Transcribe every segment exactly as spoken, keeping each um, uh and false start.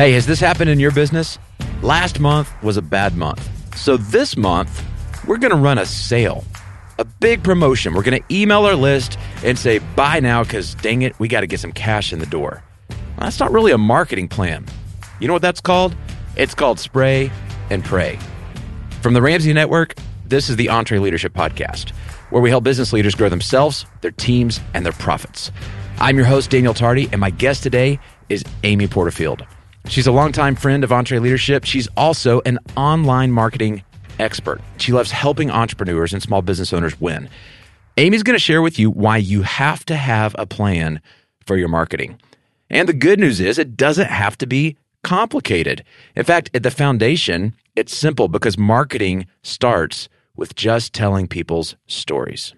Hey, has this happened in your business? Last month was a bad month. So this month, we're going to run a sale, a big promotion. We're going to email our list and say, buy now because dang it, we got to get some cash in the door. Well, that's not really a marketing plan. You know what that's called? It's called Spray and Pray. From the Ramsey Network, this is the EntreLeadership Podcast, where we help business leaders grow themselves, their teams, and their profits. I'm your host, Daniel Tardy, and my guest today is Amy Porterfield. She's a longtime friend of EntreLeadership. She's also an online marketing expert. She loves helping entrepreneurs and small business owners win. Amy's going to share with you why you have to have a plan for your marketing. And the good news is it doesn't have to be complicated. In fact, at the foundation, it's simple because marketing starts with just telling people's stories.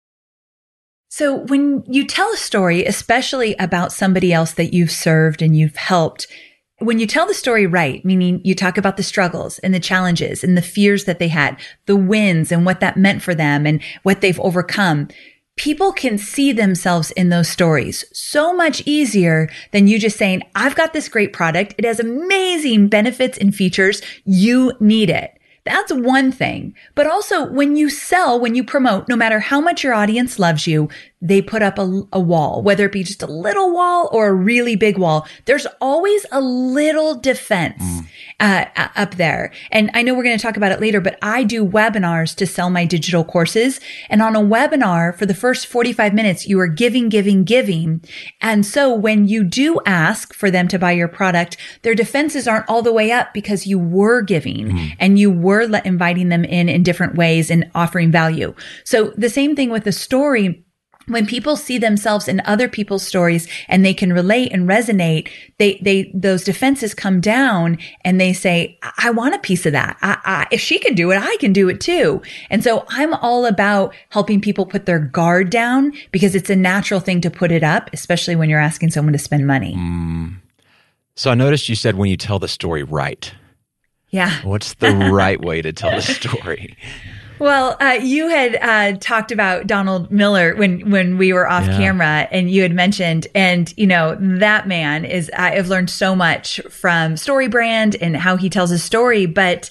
So when you tell a story, especially about somebody else that you've served and you've helped, when you tell the story right, meaning you talk about the struggles and the challenges and the fears that they had, the wins and what that meant for them and what they've overcome, people can see themselves in those stories so much easier than you just saying, I've got this great product. It has amazing benefits and features. You need it. That's one thing. But also when you sell, when you promote, no matter how much your audience loves you, they put up a, a wall, whether it be just a little wall or a really big wall. There's always a little defense mm. uh, up there. And I know we're going to talk about it later, but I do webinars to sell my digital courses. And on a webinar for the first forty-five minutes, you are giving, giving, giving. And so when you do ask for them to buy your product, their defenses aren't all the way up because you were giving mm. and you were le- inviting them in in different ways and offering value. So the same thing with the story. When people see themselves in other people's stories and they can relate and resonate, they, they, those defenses come down and they say, I, I want a piece of that. I, I, if she can do it, I can do it too. And so I'm all about helping people put their guard down because it's a natural thing to put it up, especially when you're asking someone to spend money. Mm. So I noticed you said when you tell the story right. Yeah. What's the right way to tell the story? Well, uh, you had uh, talked about Donald Miller when, when we were off yeah. camera, and you had mentioned, and you know, that man is, I've learned so much from StoryBrand and how he tells his story. But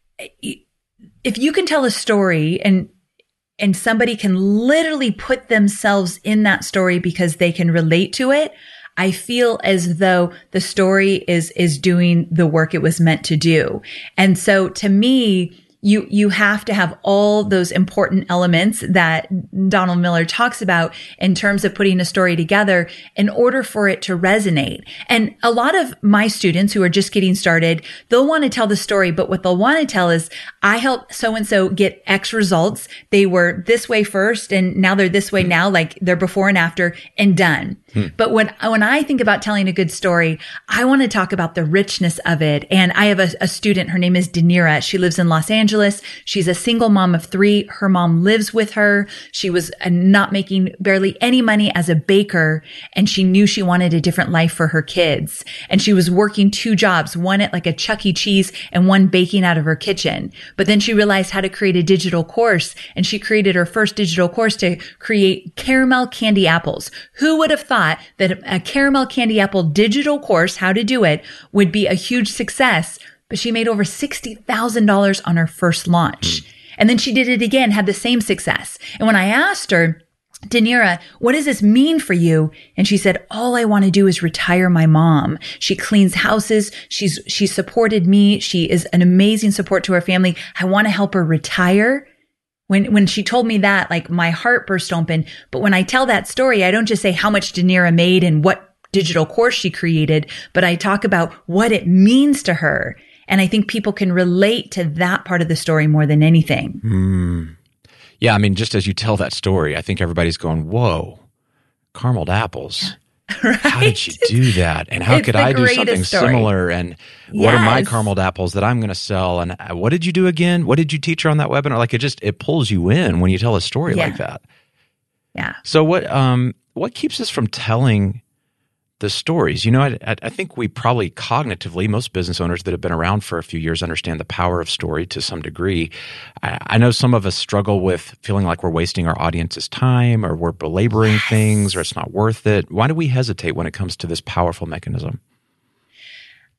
if you can tell a story and, and somebody can literally put themselves in that story because they can relate to it, I feel as though the story is, is doing the work it was meant to do. And so to me, You, you have to have all those important elements that Donald Miller talks about in terms of putting a story together in order for it to resonate. And a lot of my students who are just getting started, they'll want to tell the story, but what they'll want to tell is, I helped so-and-so get X results. They were this way first and now they're this way now, like they're before and after and done. Hmm. But when, when I think about telling a good story, I want to talk about the richness of it. And I have a, a student, her name is Danira. She lives in Los Angeles. She's a single mom of three. Her mom lives with her. She was not making barely any money as a baker, and she knew she wanted a different life for her kids. And she was working two jobs, one at like a Chuck E. Cheese and one baking out of her kitchen. But then she realized how to create a digital course, and she created her first digital course to create caramel candy apples. Who would have thought that a caramel candy apple digital course, how to do it, would be a huge success? But she made over sixty thousand dollars on her first launch. Mm. And then she did it again, had the same success. And when I asked her, Danira, what does this mean for you? And she said, all I want to do is retire my mom. She cleans houses. She's, she supported me. She is an amazing support to her family. I want to help her retire. When, when she told me that, like my heart burst open. But when I tell that story, I don't just say how much Danira made and what digital course she created, but I talk about what it means to her. And I think people can relate to that part of the story more than anything. Mm. Yeah, I mean, just as you tell that story, I think everybody's going, whoa, carameled apples. Right? How did you do that? And how it's could I do something story. similar? And yes. what are my carameled apples that I'm going to sell? And what did you do again? What did you teach her on that webinar? Like it just, it pulls you in when you tell a story yeah. like that. Yeah. So what, um, what keeps us from telling the stories? You know, I, I think we probably cognitively, most business owners that have been around for a few years understand the power of story to some degree. I, I know some of us struggle with feeling like we're wasting our audience's time or we're belaboring yes. things or it's not worth it. Why do we hesitate when it comes to this powerful mechanism?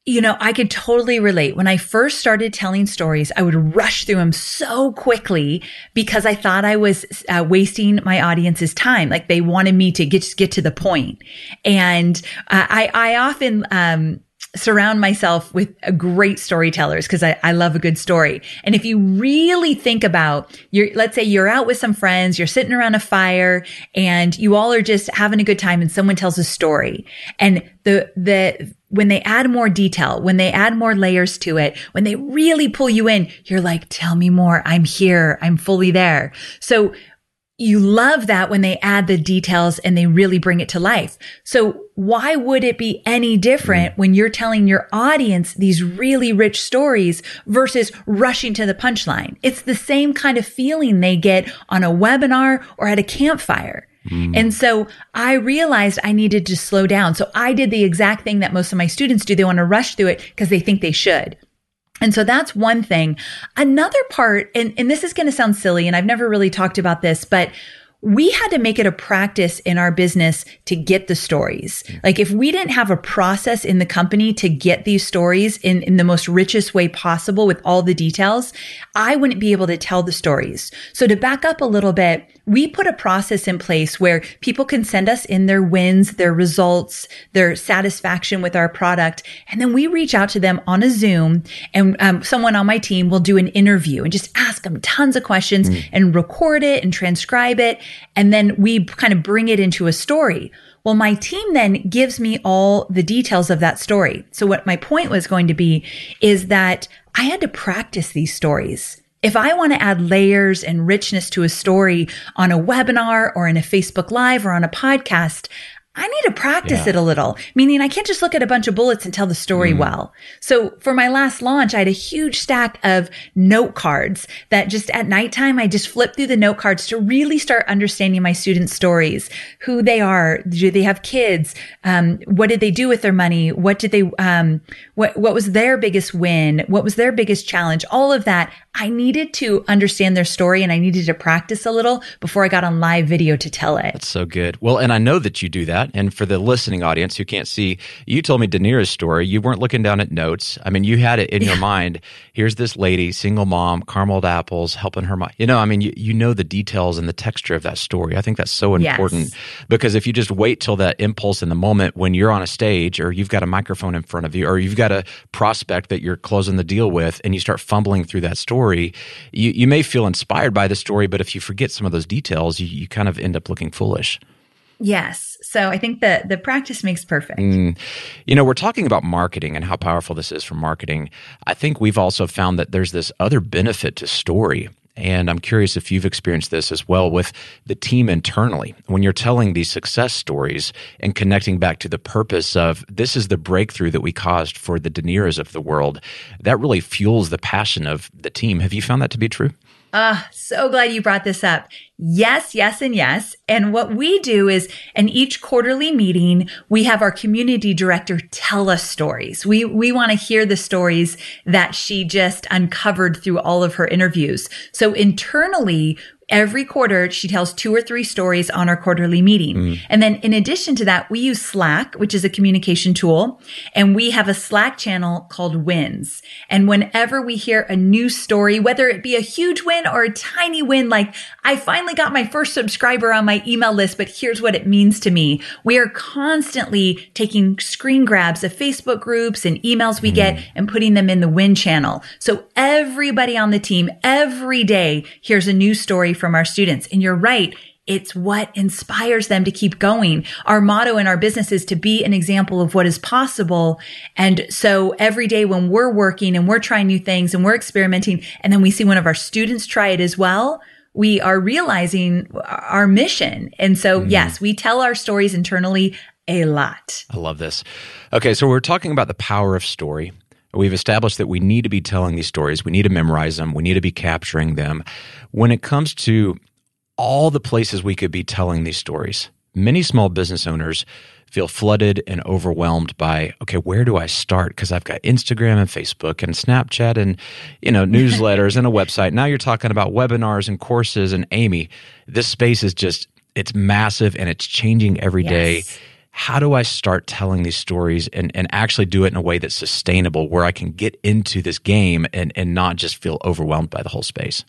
you know, I could totally relate. When I first started telling stories, I would rush through them so quickly because I thought I was uh, wasting my audience's time. Like they wanted me to get, get to the point. And uh, I, I often, um, surround myself with great storytellers because I, I love a good story. And if you really think about your, let's say you're out with some friends, you're sitting around a fire and you all are just having a good time and someone tells a story and the, the, when they add more detail, when they add more layers to it, when they really pull you in, you're like, tell me more. I'm here. I'm fully there. So you love that when they add the details and they really bring it to life. So why would it be any different mm. when you're telling your audience these really rich stories versus rushing to the punchline? It's the same kind of feeling they get on a webinar or at a campfire. Mm. And so I realized I needed to slow down. So I did the exact thing that most of my students do. They want to rush through it because they think they should. And so that's one thing. Another part, and, and this is going to sound silly, and I've never really talked about this, but we had to make it a practice in our business to get the stories. Like if we didn't have a process in the company to get these stories in, in the most richest way possible with all the details, I wouldn't be able to tell the stories. So to back up a little bit, we put a process in place where people can send us in their wins, their results, their satisfaction with our product. And then we reach out to them on a Zoom and um, someone on my team will do an interview and just ask them tons of questions mm. and record it and transcribe it. And then we kind of bring it into a story. Well, my team then gives me all the details of that story. So what my point was going to be is that I had to practice these stories. If I want to add layers and richness to a story on a webinar or in a Facebook Live or on a podcast, I need to practice yeah. it a little, meaning I can't just look at a bunch of bullets and tell the story mm. well. So for my last launch, I had a huge stack of note cards that just at nighttime, I just flipped through the note cards to really start understanding my students' stories, who they are. Do they have kids? Um, what did they do with their money? What did they, um, what, what was their biggest win? What was their biggest challenge? All of that. I needed to understand their story and I needed to practice a little before I got on live video to tell it. That's so good. Well, and I know that you do that. And for the listening audience who can't see, you told me Danira's story. You weren't looking down at notes. I mean, you had it in yeah. your mind. Here's this lady, single mom, carameled apples, helping her mom. You know, I mean, you, you know the details and the texture of that story. I think that's so important yes. because if you just wait till that impulse in the moment when you're on a stage or you've got a microphone in front of you or you've got a prospect that you're closing the deal with and you start fumbling through that story, you, you may feel inspired by the story, but if you forget some of those details, you, you kind of end up looking foolish. Yes. So I think that the practice makes perfect. Mm. You know, we're talking about marketing and how powerful this is for marketing. I think we've also found that there's this other benefit to story. And I'm curious if you've experienced this as well with the team internally. When you're telling these success stories and connecting back to the purpose of this is the breakthrough that we caused for the Daniras of the world, that really fuels the passion of the team. Have you found that to be true? Ah, uh, so glad you brought this up. Yes, yes, and yes. And what we do is in each quarterly meeting, we have our community director tell us stories. We, we want to hear the stories that she just uncovered through all of her interviews. So internally, every quarter, she tells two or three stories on our quarterly meeting. Mm. And then in addition to that, we use Slack, which is a communication tool. And we have a Slack channel called Wins. And whenever we hear a new story, whether it be a huge win or a tiny win, like I finally got my first subscriber on my email list, but here's what it means to me. We are constantly taking screen grabs of Facebook groups and emails we mm. get and putting them in the Win channel. So everybody on the team every day hears a new story from our students. And you're right. It's what inspires them to keep going. Our motto in our business is to be an example of what is possible. And so every day when we're working and we're trying new things and we're experimenting, and then we see one of our students try it as well, we are realizing our mission. And so, mm. yes, we tell our stories internally a lot. I love this. Okay. So we're talking about the power of story. We've established that we need to be telling these stories. We need to memorize them. We need to be capturing them. When it comes to all the places we could be telling these stories, many small business owners feel flooded and overwhelmed by, okay, where do I start? Because I've got Instagram and Facebook and Snapchat and, you know, newsletters and a website. Now you're talking about webinars and courses. And Amy, this space is just, it's massive and it's changing every yes. day. how do I start telling these stories and, and actually do it in a way that's sustainable where I can get into this game and, and not just feel overwhelmed by the whole space?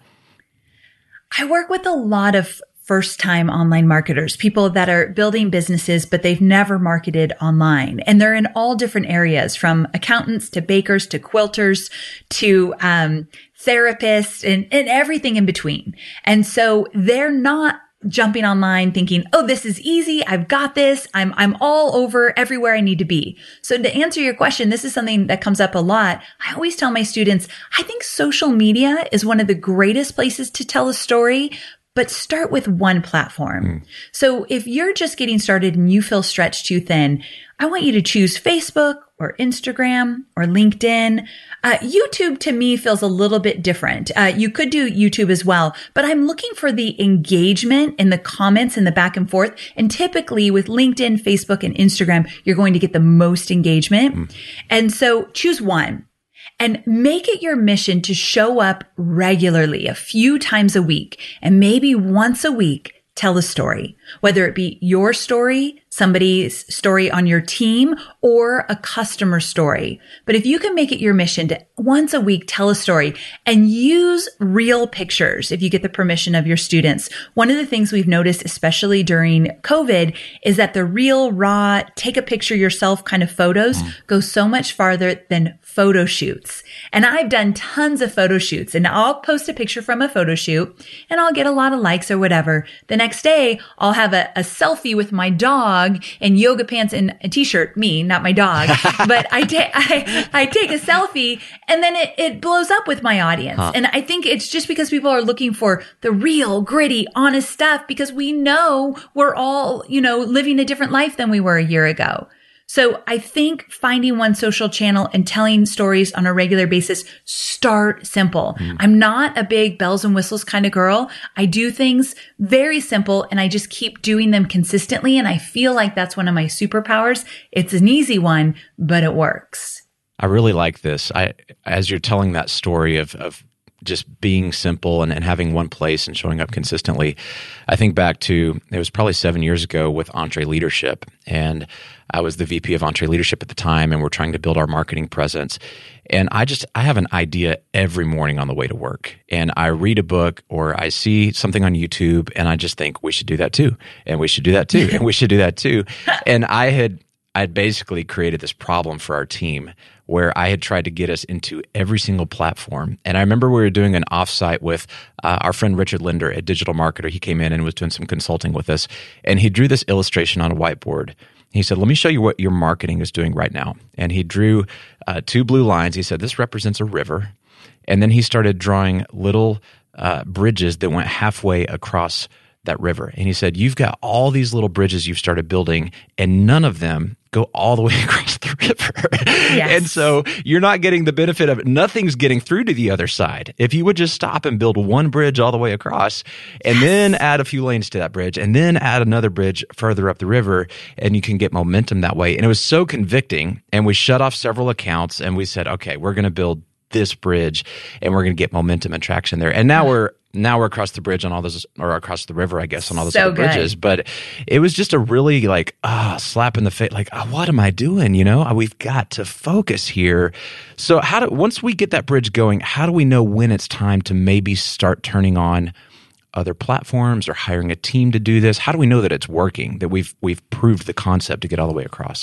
I work with a lot of first-time online marketers, people that are building businesses, but they've never marketed online. And they're in all different areas, from accountants to bakers to quilters to um, therapists and, and everything in between. And so they're not jumping online thinking, oh, this is easy. I've got this. I'm, I'm all over everywhere I need to be. So to answer your question, this is something that comes up a lot. I always tell my students, I think social media is one of the greatest places to tell a story, but start with one platform. Mm. So if you're just getting started and you feel stretched too thin, I want you to choose Facebook or Instagram or LinkedIn. Uh, YouTube to me feels a little bit different. Uh, you could do YouTube as well, but I'm looking for the engagement in the comments and the back and forth. And typically with LinkedIn, Facebook, and Instagram, you're going to get the most engagement. Mm. And so choose one. And make it your mission to show up regularly, a few times a week, and maybe once a week, tell a story, whether it be your story, somebody's story on your team, or a customer story. But if you can make it your mission to once a week tell a story and use real pictures, if you get the permission of your students. One of the things we've noticed, especially during COVID, is that the real, raw, take a picture yourself kind of photos mm. go so much farther than photo shoots. And I've done tons of photo shoots, and I'll post a picture from a photo shoot and I'll get a lot of likes or whatever. The next day, I'll have a, a selfie with my dog in yoga pants and a t-shirt, me, not my dog, but I, ta- I, I take a selfie and then it, it blows up with my audience. Huh. And I think it's just because people are looking for the real, gritty, honest stuff, because we know we're all, you know, living a different life than we were a year ago. So I think finding one social channel and telling stories on a regular basis, start simple. Mm. I'm not a big bells and whistles kind of girl. I do things very simple and I just keep doing them consistently. And I feel like that's one of my superpowers. It's an easy one, but it works. I really like this. I, as you're telling that story of, of just being simple and, and having one place and showing up consistently, I think back to, it was probably seven years ago with EntreLeadership. And I was the V P of EntreLeadership at the time, and we're trying to build our marketing presence. And I just, I have an idea every morning on the way to work. And I read a book or I see something on YouTube and I just think we should do that too. And we should do that too. And we should do that too. And I had, I had basically created this problem for our team where I had tried to get us into every single platform. And I remember we were doing an offsite with uh, our friend Richard Linder, a digital marketer. He came in and was doing some consulting with us. And he drew this illustration on a whiteboard. He said, let me show you what your marketing is doing right now. And he drew uh, two blue lines. He said, this represents a river. And then he started drawing little uh, bridges that went halfway across that river. And he said, you've got all these little bridges you've started building, and none of them go all the way across the river. Yes. And so you're not getting the benefit of it. Nothing's getting through to the other side. If you would just stop and build one bridge all the way across and yes. then add a few lanes to that bridge and then add another bridge further up the river, and you can get momentum that way. And it was so convicting. And we shut off several accounts and we said, okay, we're going to build this bridge and we're going to get momentum and traction there. And now we're Now we're across the bridge on all those, or across the river, I guess, on all those so other good. bridges. But it was just a really like, ah, oh, slap in the face. Like, oh, what am I doing? You know, we've got to focus here. So how do, once we get that bridge going, how do we know when it's time to maybe start turning on other platforms or hiring a team to do this? How do we know that it's working, that we've, we've proved the concept to get all the way across?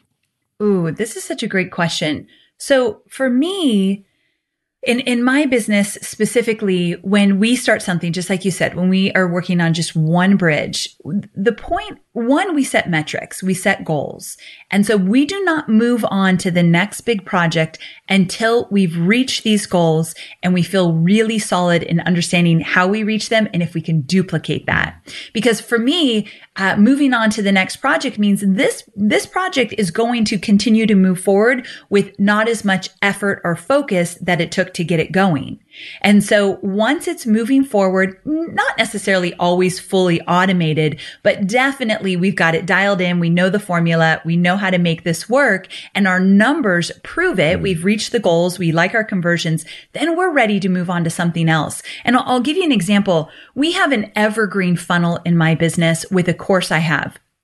Ooh, this is such a great question. So for me, In in my business specifically, when we start something, just like you said, when we are working on just one bridge, the point, one, we set metrics, we set goals. And so we do not move on to the next big project until we've reached these goals and we feel really solid in understanding how we reach them and if we can duplicate that. Because for me, uh, moving on to the next project means this, this project is going to continue to move forward with not as much effort or focus that it took to get it going. And so once it's moving forward, not necessarily always fully automated, but definitely we've got it dialed in. We know the formula. We know how to make this work, and our numbers prove it. We've reached the goals. We like our conversions. Then we're ready to move on to something else. And I'll, I'll give you an example. We have an evergreen funnel in my business with a course I have.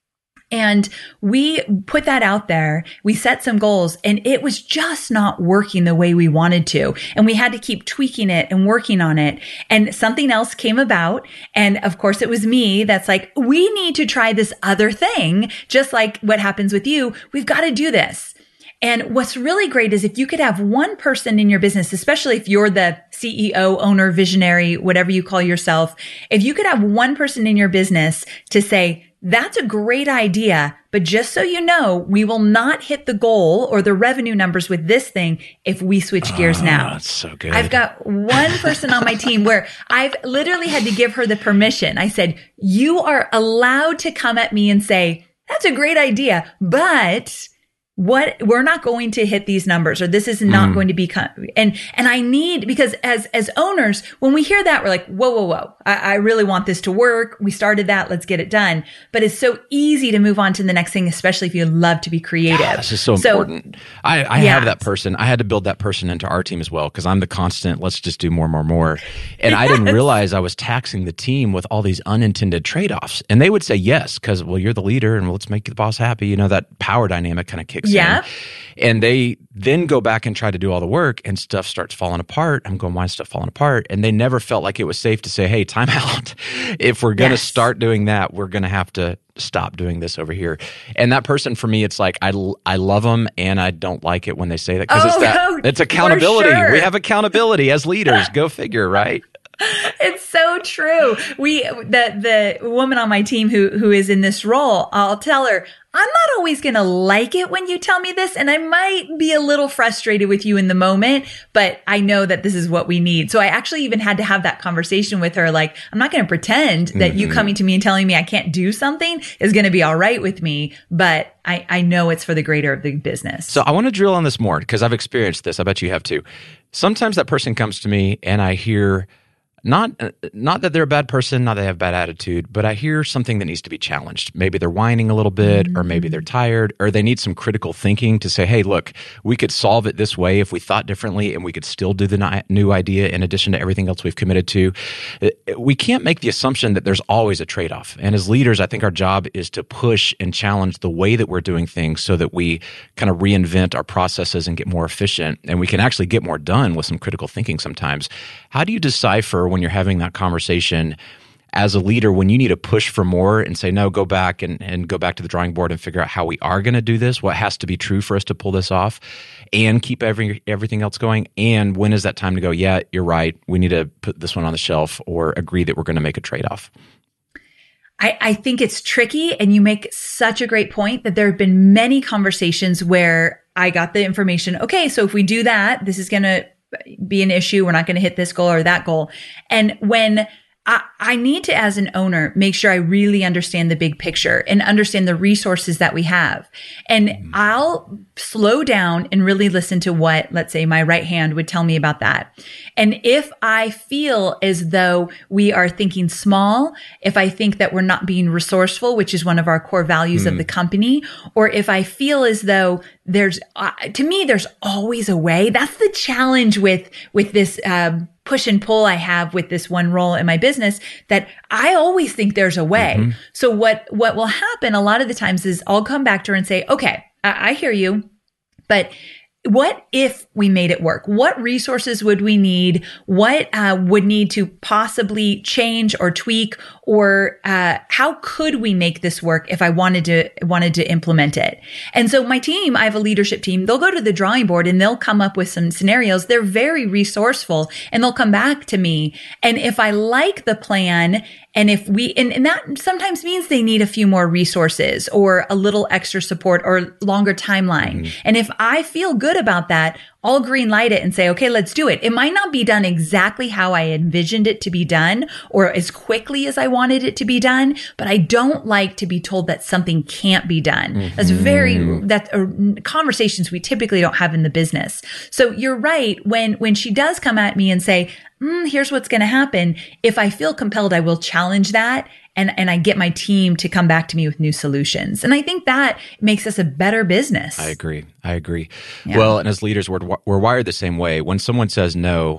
And we put that out there. We set some goals and it was just not working the way we wanted to. And we had to keep tweaking it and working on it. And something else came about. And of course it was me that's like, we need to try this other thing. Just like what happens with you. We've got to do this. And what's really great is if you could have one person in your business, especially if you're the C E O, owner, visionary, whatever you call yourself, if you could have one person in your business to say, that's a great idea, but just so you know, we will not hit the goal or the revenue numbers with this thing if we switch gears oh, now. That's so good. I've got one person on my team where I've literally had to give her the permission. I said, you are allowed to come at me and say, that's a great idea, but what we're not going to hit these numbers, or this is not mm. going to be, and, and I need, because as, as owners, when we hear that, we're like, whoa, whoa, whoa, I, I really want this to work. We started that. Let's get it done. But it's so easy to move on to the next thing, especially if you love to be creative. Yeah, this is so, so important. I, I yeah. have that person. I had to build that person into our team as well, because I'm the constant, let's just do more, more, more. And yes. I didn't realize I was taxing the team with all these unintended trade-offs. And they would say yes, because, well, you're the leader and let's make the boss happy. You know, that power dynamic kind of kicks yeah. in. And they then go back and try to do all the work and stuff starts falling apart. I'm going, why is stuff falling apart? And they never felt like it was safe to say, hey, time out. If we're going to yes. start doing that, we're going to have to stop doing this over here. And that person, for me, it's like, I, I love them and I don't like it when they say that, because oh, it's that, no, it's accountability. Sure. We have accountability as leaders. Go figure, right? It's so true. We, the, the woman on my team who, who is in this role, I'll tell her, I'm not always going to like it when you tell me this, and I might be a little frustrated with you in the moment, but I know that this is what we need. So I actually even had to have that conversation with her. Like, I'm not going to pretend that mm-hmm. you coming to me and telling me I can't do something is going to be all right with me, but I, I know it's for the greater of the business. So I want to drill on this more because I've experienced this. I bet you have too. Sometimes that person comes to me and I hear Not not that they're a bad person, not that they have bad attitude, but I hear something that needs to be challenged. Maybe they're whining a little bit, mm-hmm. or maybe they're tired, or they need some critical thinking to say, hey, look, we could solve it this way if we thought differently and we could still do the new idea in addition to everything else we've committed to. We can't make the assumption that there's always a trade-off. And as leaders, I think our job is to push and challenge the way that we're doing things so that we kind of reinvent our processes and get more efficient. And we can actually get more done with some critical thinking sometimes. How do you decipher when you're having that conversation as a leader, when you need to push for more and say, no, go back and, and go back to the drawing board and figure out how we are going to do this, what has to be true for us to pull this off and keep every, everything else going? And when is that time to go, yeah, you're right, we need to put this one on the shelf, or agree that we're going to make a trade-off? I, I think it's tricky, and you make such a great point that there have been many conversations where I got the information, okay, so if we do that, this is going to be an issue. We're not going to hit this goal or that goal. And when I, I need to, as an owner, make sure I really understand the big picture and understand the resources that we have. And mm-hmm. I'll slow down and really listen to what, let's say, my right hand would tell me about that. And if I feel as though we are thinking small, if I think that we're not being resourceful, which is one of our core values mm-hmm. of the company, or if I feel as though there's, uh, to me, there's always a way. That's the challenge with, with this, um, push and pull I have with this one role in my business, that I always think there's a way. Mm-hmm. So what, what will happen a lot of the times is I'll come back to her and say, okay, I, I hear you, but what if we made it work? What resources would we need? What uh, would need to possibly change or tweak, or uh, how could we make this work if I wanted to wanted to implement it? And so my team, I have a leadership team. They'll go to the drawing board and they'll come up with some scenarios. They're very resourceful, and they'll come back to me. And if I like the plan, and if we, and, and that sometimes means they need a few more resources or a little extra support or longer timeline. Mm-hmm. And if I feel good about that, I'll green light it and say, okay, let's do it. It might not be done exactly how I envisioned it to be done or as quickly as I wanted it to be done, but I don't like to be told that something can't be done. Mm-hmm. That's very, that's uh, conversations we typically don't have in the business. So you're right. When, when she does come at me and say, mm, here's what's going to happen, if I feel compelled, I will challenge that. And, and I get my team to come back to me with new solutions. And I think that makes us a better business. I agree. I agree. Yeah. Well, and as leaders, we're, we're wired the same way. When someone says no,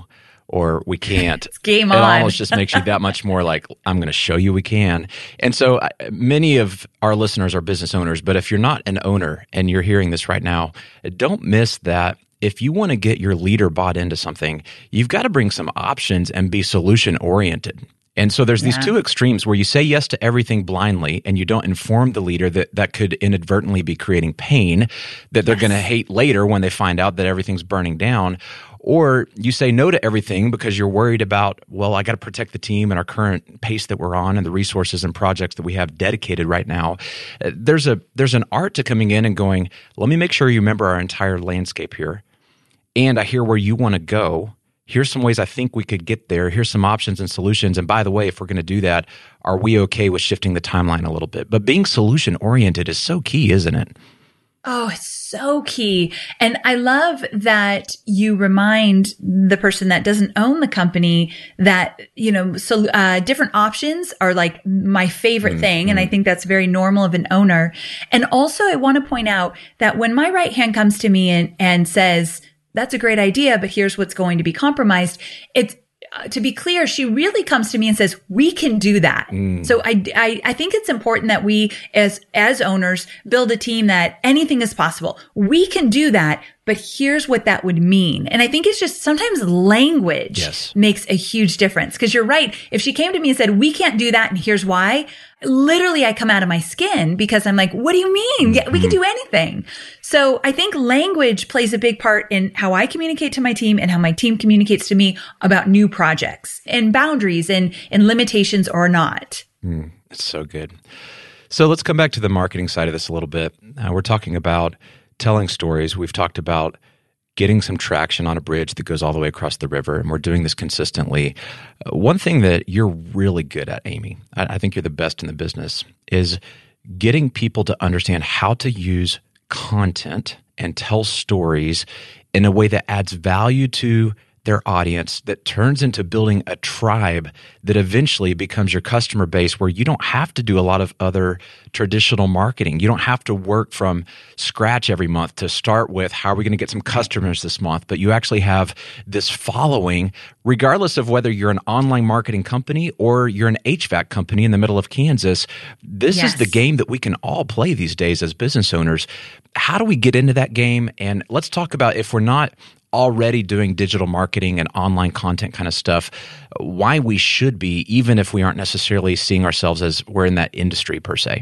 or we can't. It's game it on. It almost just makes you that much more like, I'm going to show you we can. And so uh, many of our listeners are business owners, but if you're not an owner and you're hearing this right now, don't miss that. If you want to get your leader bought into something, you've got to bring some options and be solution oriented. And so there's yeah. these two extremes where you say yes to everything blindly and you don't inform the leader that that could inadvertently be creating pain that they're yes. going to hate later when they find out that everything's burning down. Or you say no to everything because you're worried about, well, I got to protect the team and our current pace that we're on and the resources and projects that we have dedicated right now. There's a there's an art to coming in and going, let me make sure you remember our entire landscape here. And I hear where you want to go. Here's some ways I think we could get there. Here's some options and solutions. And by the way, if we're going to do that, are we okay with shifting the timeline a little bit? But being solution oriented is so key, isn't it? Oh, it's so key. And I love that you remind the person that doesn't own the company that, you know, so uh, different options are like my favorite mm-hmm. thing. And I think that's very normal of an owner. And also I want to point out that when my right hand comes to me and, and says, that's a great idea, but here's what's going to be compromised, it's, Uh, to be clear, she really comes to me and says, we can do that. Mm. So I, I, I think it's important that we as, as owners build a team that anything is possible. We can do that, but here's what that would mean. And I think it's just sometimes language yes. makes a huge difference. Because you're right. If she came to me and said, we can't do that and here's why, literally I come out of my skin because I'm like, what do you mean? Yeah, we can do anything. So I think language plays a big part in how I communicate to my team and how my team communicates to me about new projects and boundaries and, and limitations or not. Mm, that's so good. So let's come back to the marketing side of this a little bit. Uh, we're talking about telling stories. We've talked about getting some traction on a bridge that goes all the way across the river, and we're doing this consistently. Uh, one thing that you're really good at, Amy, I, I think you're the best in the business, is getting people to understand how to use content and tell stories in a way that adds value to their audience, that turns into building a tribe that eventually becomes your customer base, where you don't have to do a lot of other traditional marketing. You don't have to work from scratch every month to start with, how are we going to get some customers this month? But you actually have this following, regardless of whether you're an online marketing company or you're an H V A C company in the middle of Kansas. This yes. is the game that we can all play these days as business owners. How do we get into that game? And let's talk about, if we're not already doing digital marketing and online content kind of stuff, why we should be, even if we aren't necessarily seeing ourselves as we're in that industry per se.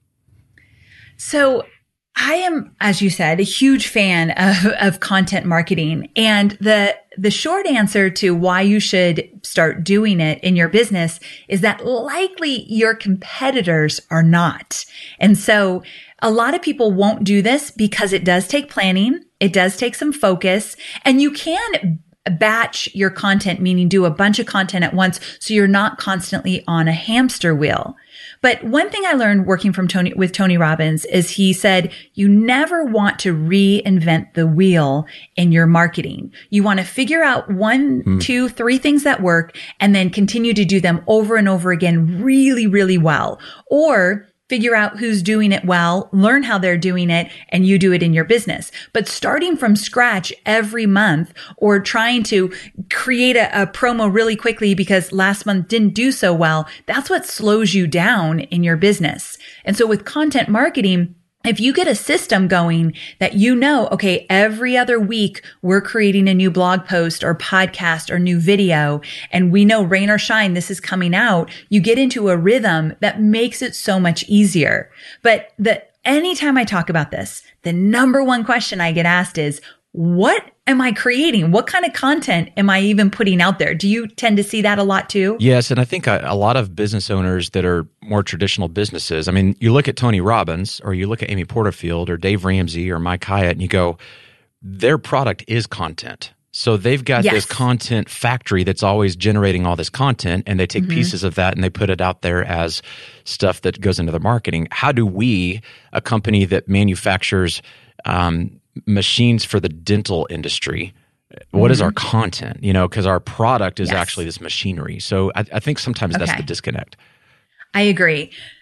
So I am, as you said, a huge fan of, of content marketing. And the the short answer to why you should start doing it in your business is that likely your competitors are not. And so a lot of people won't do this because it does take planning. It does take some focus, and you can batch your content, meaning do a bunch of content at once so you're not constantly on a hamster wheel. But one thing I learned working from Tony with Tony Robbins is he said, you never want to reinvent the wheel in your marketing. You want to figure out one, hmm. two, three things that work and then continue to do them over and over again really, really well. Or figure out who's doing it well, learn how they're doing it, and you do it in your business. But starting from scratch every month or trying to create a, a promo really quickly because last month didn't do so well, that's what slows you down in your business. And so with content marketing, if you get a system going that you know, okay, every other week we're creating a new blog post or podcast or new video, and we know rain or shine, this is coming out, you get into a rhythm that makes it so much easier. But the anytime I talk about this, the number one question I get asked is, what am I creating? What kind of content am I even putting out there? Do you tend to see that a lot too? Yes, and I think a, a lot of business owners that are more traditional businesses, I mean, you look at Tony Robbins or you look at Amy Porterfield or Dave Ramsey or Mike Hyatt and you go, their product is content. So they've got yes. this content factory that's always generating all this content, and they take mm-hmm. pieces of that and they put it out there as stuff that goes into their marketing. How do we, a company that manufactures um, machines for the dental industry, what mm-hmm. is our content? You know, because our product is yes. actually this machinery. So I, I think sometimes okay. that's the disconnect. I agree.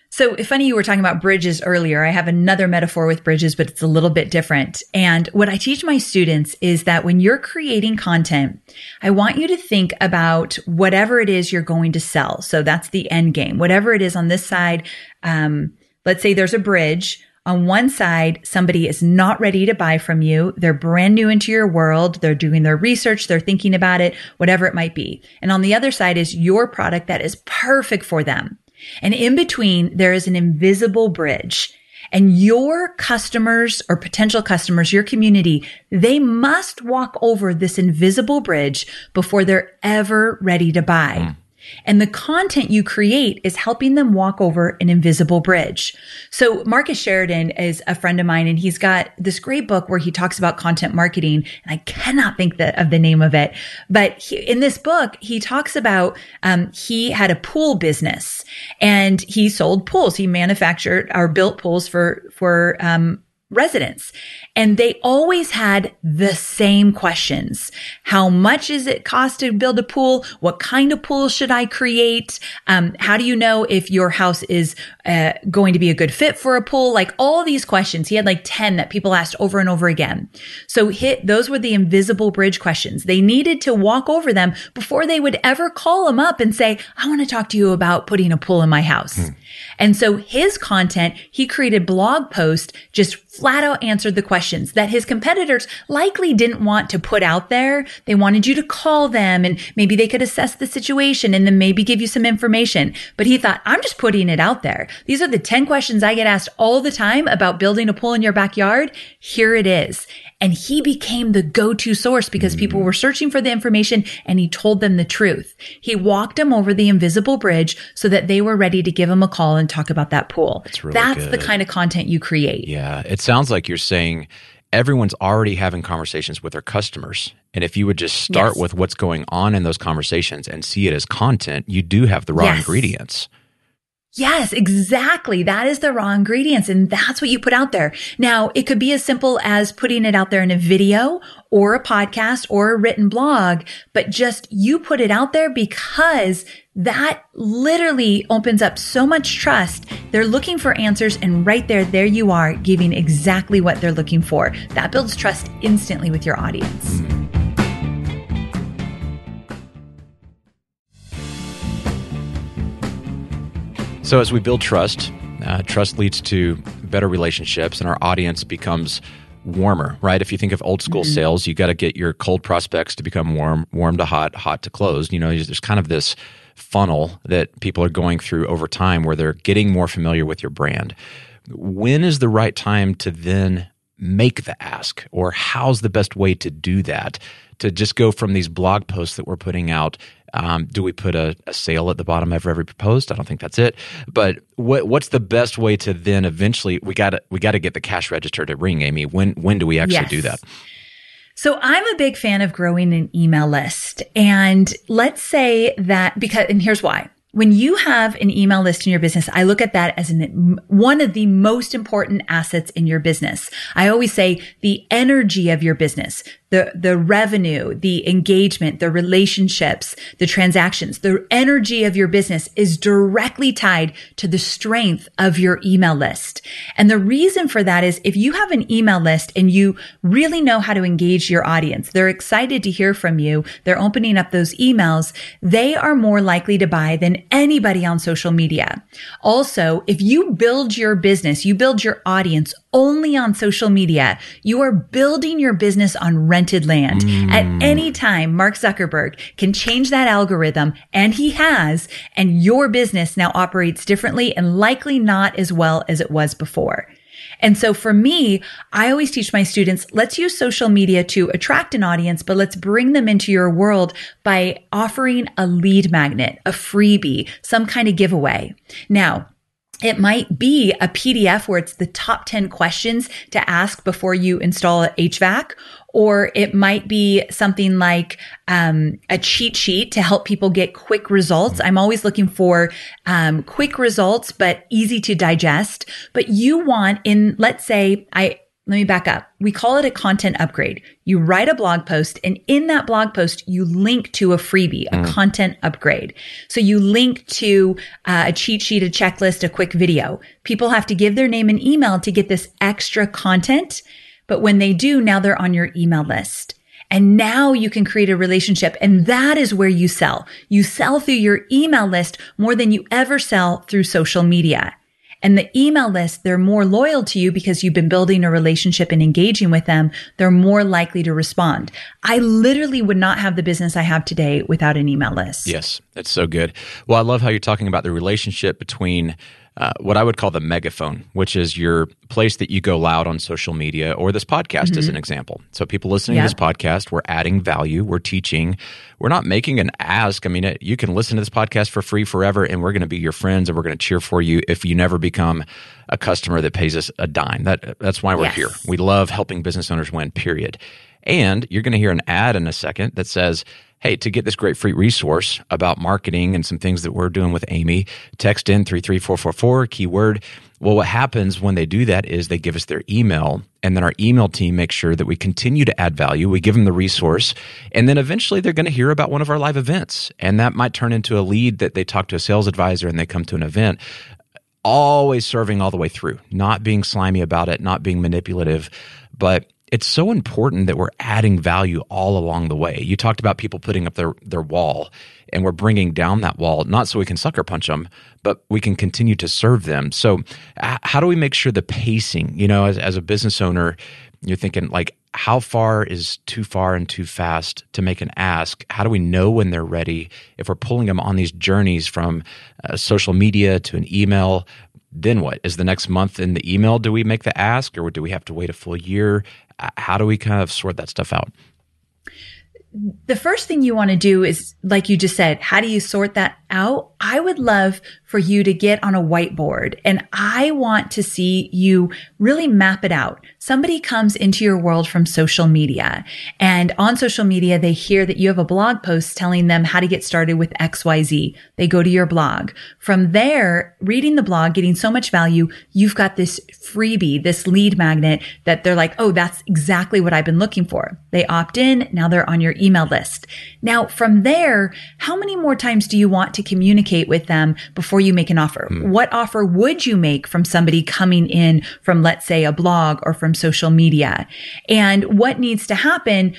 So funny, you were talking about bridges earlier. I have another metaphor with bridges, but it's a little bit different. And what I teach my students is that when you're creating content, I want you to think about whatever it is you're going to sell. So that's the end game. Whatever it is on this side, um, let's say there's a bridge. On one side, somebody is not ready to buy from you. They're brand new into your world. They're doing their research. They're thinking about it, whatever it might be. And on the other side is your product that is perfect for them. And in between, there is an invisible bridge. And your customers or potential customers, your community, they must walk over this invisible bridge before they're ever ready to buy. Mm. And the content you create is helping them walk over an invisible bridge. So Marcus Sheridan is a friend of mine, and he's got this great book where he talks about content marketing. And I cannot think the, of the name of it. But he, in this book, he talks about um, he had a pool business and he sold pools. He manufactured or built pools for, for um residents. And they always had the same questions. How much is it cost to build a pool? What kind of pool should I create? Um, how do you know if your house is uh, going to be a good fit for a pool? Like all these questions. He had like ten that people asked over and over again. So hit, those were the invisible bridge questions. They needed to walk over them before they would ever call him up and say, I want to talk to you about putting a pool in my house. Hmm. And so his content, he created blog posts, just flat out answered the questions that his competitors likely didn't want to put out there. They wanted you to call them and maybe they could assess the situation and then maybe give you some information. But he thought, I'm just putting it out there. These are the ten questions I get asked all the time about building a pool in your backyard. Here it is. And he became the go-to source because people were searching for the information and he told them the truth. He walked them over the invisible bridge so that they were ready to give him a call and talk about that pool. That's really That's good. the kind of content you create. Yeah. It sounds like you're saying everyone's already having conversations with their customers. And if you would just start yes. with what's going on in those conversations and see it as content, you do have the raw yes. ingredients. Yes, exactly. That is the raw ingredients. And that's what you put out there. Now, it could be as simple as putting it out there in a video or a podcast or a written blog, but just you put it out there because that literally opens up so much trust. They're looking for answers. And right there, there you are giving exactly what they're looking for. That builds trust instantly with your audience. Mm. So as we build trust, uh, trust leads to better relationships and our audience becomes warmer, right? If you think of old school mm-hmm. sales, you got to get your cold prospects to become warm, warm to hot, hot to closed. You know, there's kind of this funnel that people are going through over time where they're getting more familiar with your brand. When is the right time to then make the ask, or how's the best way to do that? To just go from these blog posts that we're putting out, um, do we put a, a sale at the bottom of every post? I don't think that's it. But what, what's the best way to then eventually we got to we got to get the cash register to ring, Amy? When when do we actually yes. do that? So I'm a big fan of growing an email list, and let's say that because and here's why. When you have an email list in your business, I look at that as an, one of the most important assets in your business. I always say the energy of your business, the, the revenue, the engagement, the relationships, the transactions, the energy of your business is directly tied to the strength of your email list. And the reason for that is if you have an email list and you really know how to engage your audience, they're excited to hear from you, they're opening up those emails, they are more likely to buy than anybody on social media. Also, if you build your business, you build your audience only on social media, you are building your business on rented land. Mm. At any time, Mark Zuckerberg can change that algorithm, and he has, and your business now operates differently and likely not as well as it was before. And so for me, I always teach my students, let's use social media to attract an audience, but let's bring them into your world by offering a lead magnet, a freebie, some kind of giveaway. Now, it might be a P D F where it's the top ten questions to ask before you install a H V A C, or it might be something like um, a cheat sheet to help people get quick results. I'm always looking for um, quick results, but easy to digest. But you want in, let's say I let me back up. We call it a content upgrade. You write a blog post, and in that blog post, you link to a freebie, a mm. content upgrade. So you link to uh, a cheat sheet, a checklist, a quick video. People have to give their name and email to get this extra content. But when they do, now they're on your email list. And now you can create a relationship. And that is where you sell. You sell through your email list more than you ever sell through social media. And the email list, they're more loyal to you because you've been building a relationship and engaging with them. They're more likely to respond. I literally would not have the business I have today without an email list. Yes, that's so good. Well, I love how you're talking about the relationship between Uh, what I would call the megaphone, which is your place that you go loud on social media, or this podcast mm-hmm. as an example. So people listening yep. to this podcast, we're adding value, we're teaching, we're not making an ask. I mean, it, you can listen to this podcast for free forever, and we're going to be your friends, and we're going to cheer for you if you never become a customer that pays us a dime. That That's why we're yes. here. We love helping business owners win, period. And you're going to hear an ad in a second that says, hey, to get this great free resource about marketing and some things that we're doing with Amy, text in three three four four four, keyword. Well, what happens when they do that is they give us their email, and then our email team makes sure that we continue to add value. We give them the resource, and then eventually they're going to hear about one of our live events, and that might turn into a lead that they talk to a sales advisor and they come to an event. Always serving all the way through, not being slimy about it, not being manipulative, but it's so important that we're adding value all along the way. You talked about people putting up their, their wall, and we're bringing down that wall, not so we can sucker punch them, but we can continue to serve them. So uh, how do we make sure the pacing, you know, as, as a business owner, you're thinking like, how far is too far and too fast to make an ask? How do we know when they're ready? If we're pulling them on these journeys from uh, social media to an email, then what? Is the next month in the email, do we make the ask, or do we have to wait a full year? How do we kind of sort that stuff out? The first thing you want to do is, like you just said, how do you sort that out? I would love for you to get on a whiteboard, and I want to see you really map it out. Somebody comes into your world from social media, and on social media, they hear that you have a blog post telling them how to get started with X Y Z. They go to your blog. From there, reading the blog, getting so much value, you've got this freebie, this lead magnet that they're like, oh, that's exactly what I've been looking for. They opt in. Now they're on your email list. Now, from there, how many more times do you want to communicate with them before you make an offer? Mm. What offer would you make from somebody coming in from, let's say, a blog or from social media? And what needs to happen?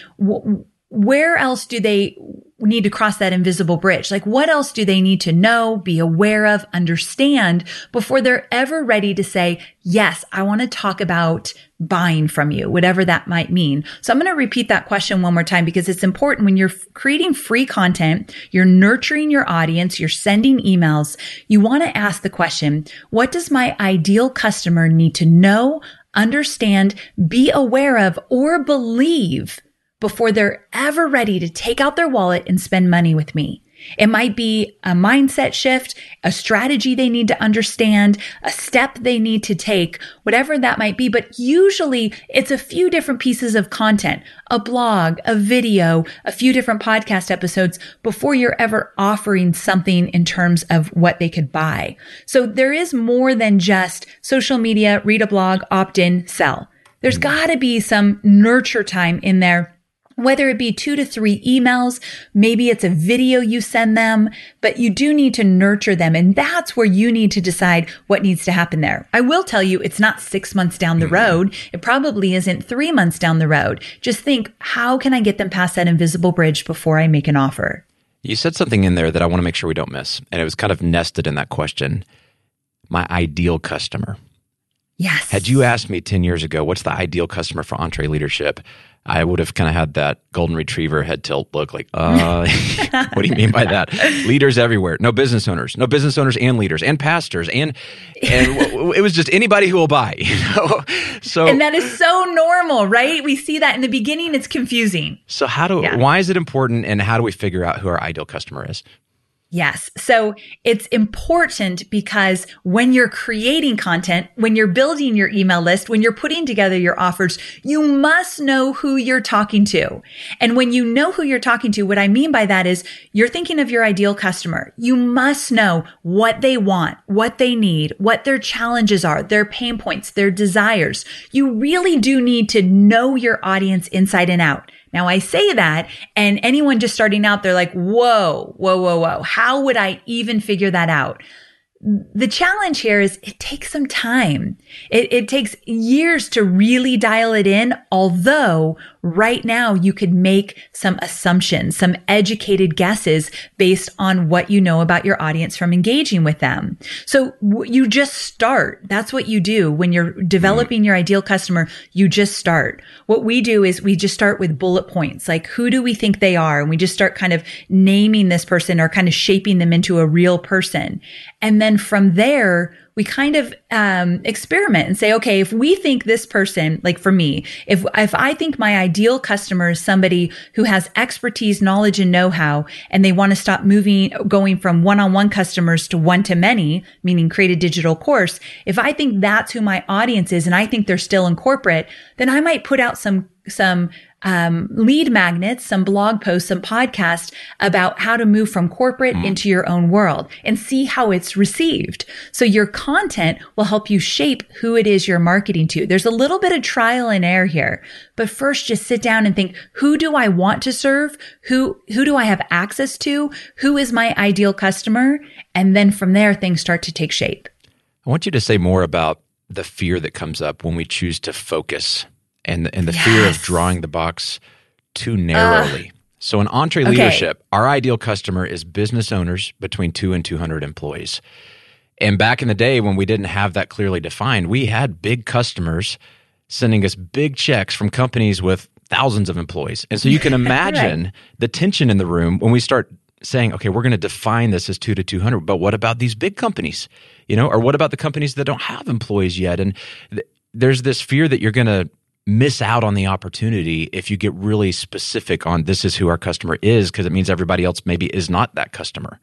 Where else do they need to cross that invisible bridge? Like, what else do they need to know, be aware of, understand before they're ever ready to say, yes, I want to talk about buying from you, whatever that might mean. So I'm going to repeat that question one more time, because it's important when you're creating free content, you're nurturing your audience, you're sending emails. You want to ask the question, what does my ideal customer need to know, understand, be aware of, or believe before they're ever ready to take out their wallet and spend money with me? It might be a mindset shift, a strategy they need to understand, a step they need to take, whatever that might be. But usually it's a few different pieces of content, a blog, a video, a few different podcast episodes before you're ever offering something in terms of what they could buy. So there is more than just social media, read a blog, opt in, sell. There's got to be some nurture time in there. Whether it be two to three emails, maybe it's a video you send them, but you do need to nurture them. And that's where you need to decide what needs to happen there. I will tell you, it's not six months down the mm-hmm. road. It probably isn't three months down the road. Just think, how can I get them past that invisible bridge before I make an offer? You said something in there that I want to make sure we don't miss. And it was kind of nested in that question. My ideal customer. Yes. Had you asked me ten years ago, what's the ideal customer for EntreLeadership? I would have kind of had that golden retriever head tilt look like, uh, what do you mean by that? Leaders everywhere. No business owners. No business owners and leaders and pastors. And and it was just anybody who will buy. You know? So, and that is so normal, right? We see that in the beginning. It's confusing. So how do, yeah. why is it important, and how do we figure out who our ideal customer is? Yes. So it's important because when you're creating content, when you're building your email list, when you're putting together your offers, you must know who you're talking to. And when you know who you're talking to, what I mean by that is you're thinking of your ideal customer. You must know what they want, what they need, what their challenges are, their pain points, their desires. You really do need to know your audience inside and out. Now I say that, and anyone just starting out, they're like, whoa, whoa, whoa, whoa. How would I even figure that out? The challenge here is it takes some time. It, it takes years to really dial it in, although right now you could make some assumptions, some educated guesses based on what you know about your audience from engaging with them. So w- you just start. That's what you do when you're developing your ideal customer. You just start. What we do is we just start with bullet points, like who do we think they are? And we just start kind of naming this person or kind of shaping them into a real person. And then from there, we kind of um, experiment and say, okay, if we think this person, like for me, if if I think my ideal customer is somebody who has expertise, knowledge, and know-how, and they want to stop moving, going from one-on-one customers to one-to-many, meaning create a digital course, if I think that's who my audience is, and I think they're still in corporate, then I might put out some some um, lead magnets, some blog posts, some podcasts about how to move from corporate mm. into your own world and see how it's received. So your content will help you shape who it is you're marketing to. There's a little bit of trial and error here, but first just sit down and think, who do I want to serve? Who, who do I have access to? Who is my ideal customer? And then from there, things start to take shape. I want you to say more about the fear that comes up when we choose to focus and the, and the yes. fear of drawing the box too narrowly. Uh, so in EntreLeadership, okay. our ideal customer is business owners between two and two hundred employees. And back in the day when we didn't have that clearly defined, we had big customers sending us big checks from companies with thousands of employees. And so you can imagine right. the tension in the room when we start saying, okay, we're going to define this as two to two hundred, but what about these big companies? You know, or what about the companies that don't have employees yet? And th- there's this fear that you're going to miss out on the opportunity if you get really specific on this is who our customer is, because it means everybody else maybe is not that customer.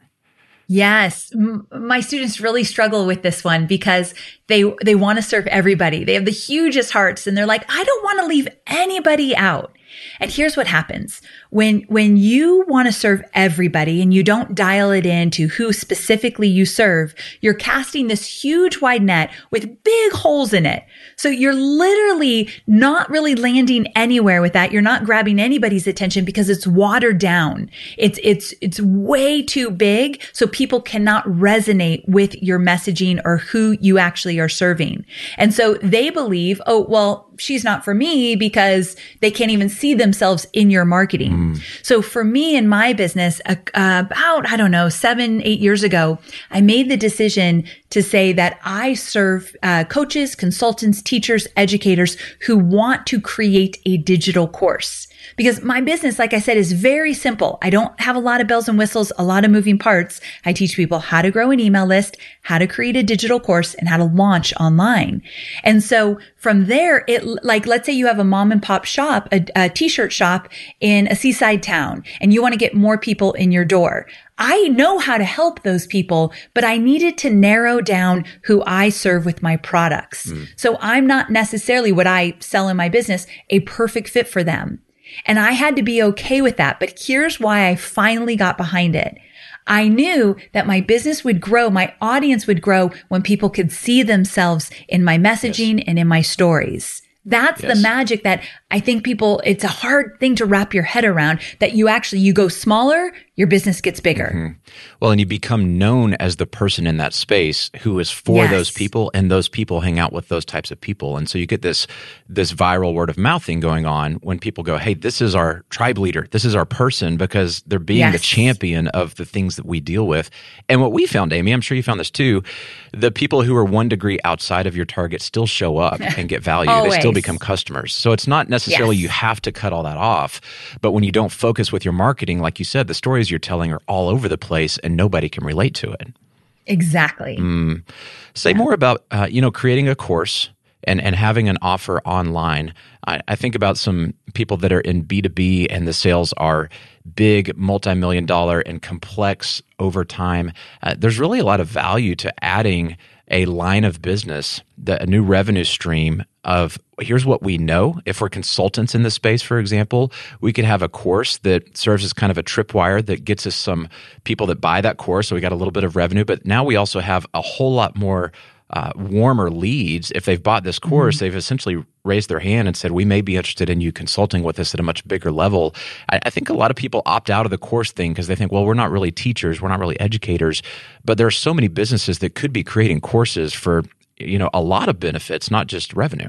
Yes. M- my students really struggle with this one because they, they want to serve everybody. They have the hugest hearts and they're like, I don't want to leave anybody out. And here's what happens. When, when you want to serve everybody and you don't dial it in to who specifically you serve, you're casting this huge wide net with big holes in it. So you're literally not really landing anywhere with that. You're not grabbing anybody's attention because it's watered down. It's, it's, it's way too big. So people cannot resonate with your messaging or who you actually are serving. And so they believe, oh, well, she's not for me because they can't even see themselves in your marketing. Mm. So for me in my business, uh, about, I don't know, seven, eight years ago, I made the decision to say that I serve uh, coaches, consultants, teachers, educators who want to create a digital course. Because my business, like I said, is very simple. I don't have a lot of bells and whistles, a lot of moving parts. I teach people how to grow an email list, how to create a digital course, and how to launch online. And so from there, it like, let's say you have a mom and pop shop, a, a t-shirt shop in a seaside town, and you want to get more people in your door. I know how to help those people, but I needed to narrow down who I serve with my products. Mm. So I'm not necessarily what I sell in my business a perfect fit for them. And I had to be okay with that. But here's why I finally got behind it. I knew that my business would grow, my audience would grow when people could see themselves in my messaging yes. and in my stories. That's yes. the magic that I think people, it's a hard thing to wrap your head around, that you actually, you go smaller, your business gets bigger. Mm-hmm. Well, and you become known as the person in that space who is for yes. those people, and those people hang out with those types of people. And so you get this this viral word of mouth thing going on when people go, hey, this is our tribe leader. This is our person, because they're being yes. the champion of the things that we deal with. And what we found, Amy, I'm sure you found this too, the people who are one degree outside of your target still show up and get value. They still become customers. So it's not necessarily yes. you have to cut all that off. But when you don't focus with your marketing, like you said, the stories you're telling are all over the place and nobody can relate to it. Exactly. Mm. Say yeah. more about, uh, you know, creating a course and, and having an offer online. I, I think about some people that are in B two B and the sales are big, multi-million dollar and complex over time. Uh, there's really a lot of value to adding a line of business, the, a new revenue stream of here's what we know. If we're consultants in this space, for example, we could have a course that serves as kind of a tripwire that gets us some people that buy that course. So we got a little bit of revenue, but now we also have a whole lot more uh, warmer leads. If they've bought this course, mm-hmm. they've essentially raised their hand and said, we may be interested in you consulting with us at a much bigger level. I, I think a lot of people opt out of the course thing because they think, well, we're not really teachers, we're not really educators. But there are so many businesses that could be creating courses for, you know, a lot of benefits, not just revenue.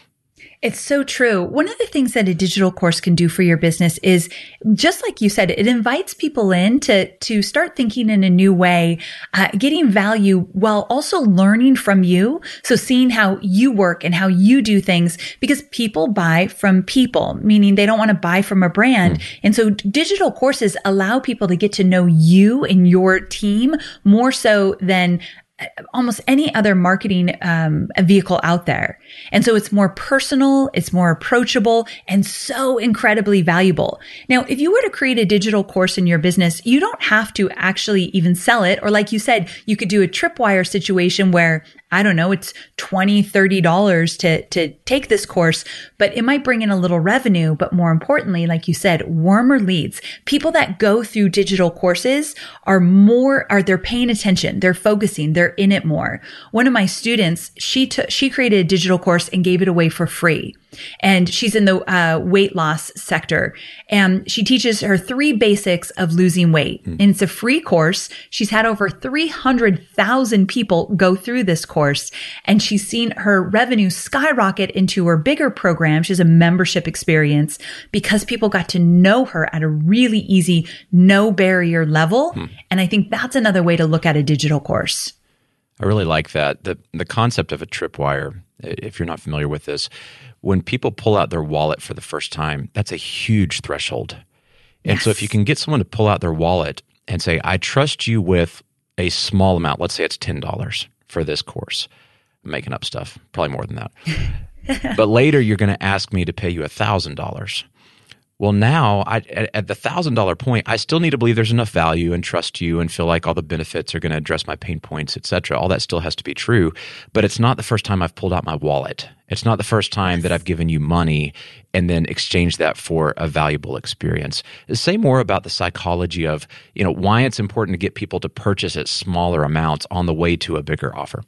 It's so true. One of the things that a digital course can do for your business is, just like you said, it invites people in to, to start thinking in a new way, uh, getting value while also learning from you. So seeing how you work and how you do things, because people buy from people, meaning they don't want to buy from a brand. Mm. And so digital courses allow people to get to know you and your team more so than almost any other marketing um, vehicle out there. And so it's more personal, it's more approachable, and so incredibly valuable. Now, if you were to create a digital course in your business, you don't have to actually even sell it. Or like you said, you could do a tripwire situation where, I don't know, it's twenty dollars, thirty dollars to, to take this course, but it might bring in a little revenue. But more importantly, like you said, warmer leads. People that go through digital courses are more, are they're paying attention, they're focusing, they're in it more. One of my students, she took, she created a digital course and gave it away for free. And she's in the uh, weight loss sector. And she teaches her three basics of losing weight. Mm. And it's a free course. She's had over three hundred thousand people go through this course. And she's seen her revenue skyrocket into her bigger program. She has a membership experience because people got to know her at a really easy, no barrier level. Mm. And I think that's another way to look at a digital course. I really like that. The, the concept of a tripwire, if you're not familiar with this, when people pull out their wallet for the first time, that's a huge threshold. And yes. So if you can get someone to pull out their wallet and say, I trust you with a small amount, let's say it's ten dollars for this course. I'm making up stuff, probably more than that. But later you're going to ask me to pay you one thousand dollars. Well, now I, at, at the one thousand dollars point, I still need to believe there's enough value and trust you and feel like all the benefits are going to address my pain points, et cetera. All that still has to be true. But it's not the first time I've pulled out my wallet. It's not the first time that I've given you money and then exchanged that for a valuable experience. Say more about the psychology of, you know, why it's important to get people to purchase at smaller amounts on the way to a bigger offer.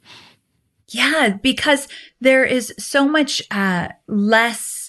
Yeah, because there is so much uh, less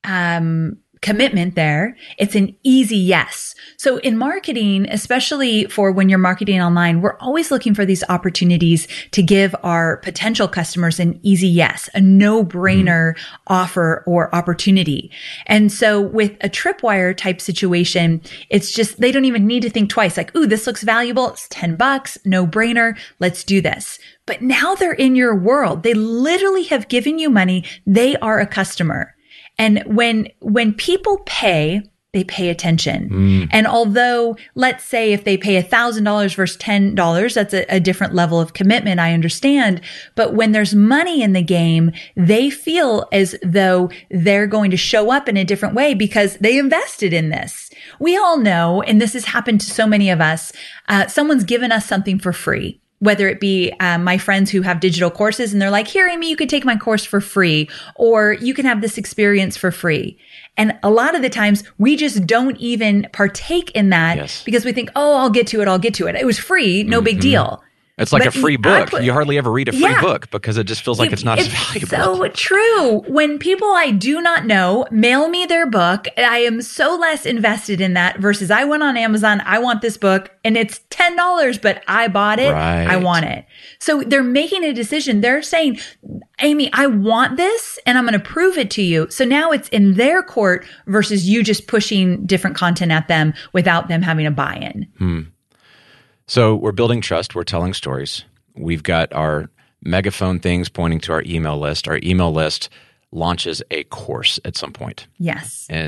um commitment there. It's an easy yes. So in marketing, especially for when you're marketing online, we're always looking for these opportunities to give our potential customers an easy yes, a no-brainer mm. offer or opportunity. And so with a tripwire type situation, it's just, they don't even need to think twice. Like, ooh, this looks valuable. It's ten bucks, no brainer. Let's do this. But now they're in your world. They literally have given you money. They are a customer. And when, when people pay, they pay attention. Mm. And although, let's say if they pay one thousand dollars versus ten dollars, that's a, a different level of commitment, I understand. But when there's money in the game, they feel as though they're going to show up in a different way because they invested in this. We all know, and this has happened to so many of us, uh, someone's given us something for free. Whether it be um, my friends who have digital courses and they're like, here, Amy, you could take my course for free, or you can have this experience for free. And a lot of the times we just don't even partake in that yes. because we think, oh, I'll get to it. I'll get to it. It was free. No mm-hmm. big deal. It's like but a free book. Put, you hardly ever read a free yeah. book because it just feels like it, it's not it's as valuable. So true. When people I do not know mail me their book, I am so less invested in that versus I went on Amazon. I want this book and it's ten dollars, but I bought it. Right. I want it. So they're making a decision. They're saying, Amy, I want this and I'm going to prove it to you. So now it's in their court versus you just pushing different content at them without them having a buy-in. Hmm. So we're building trust. We're telling stories. We've got our megaphone things pointing to our email list. Our email list launches a course at some point. Yes. And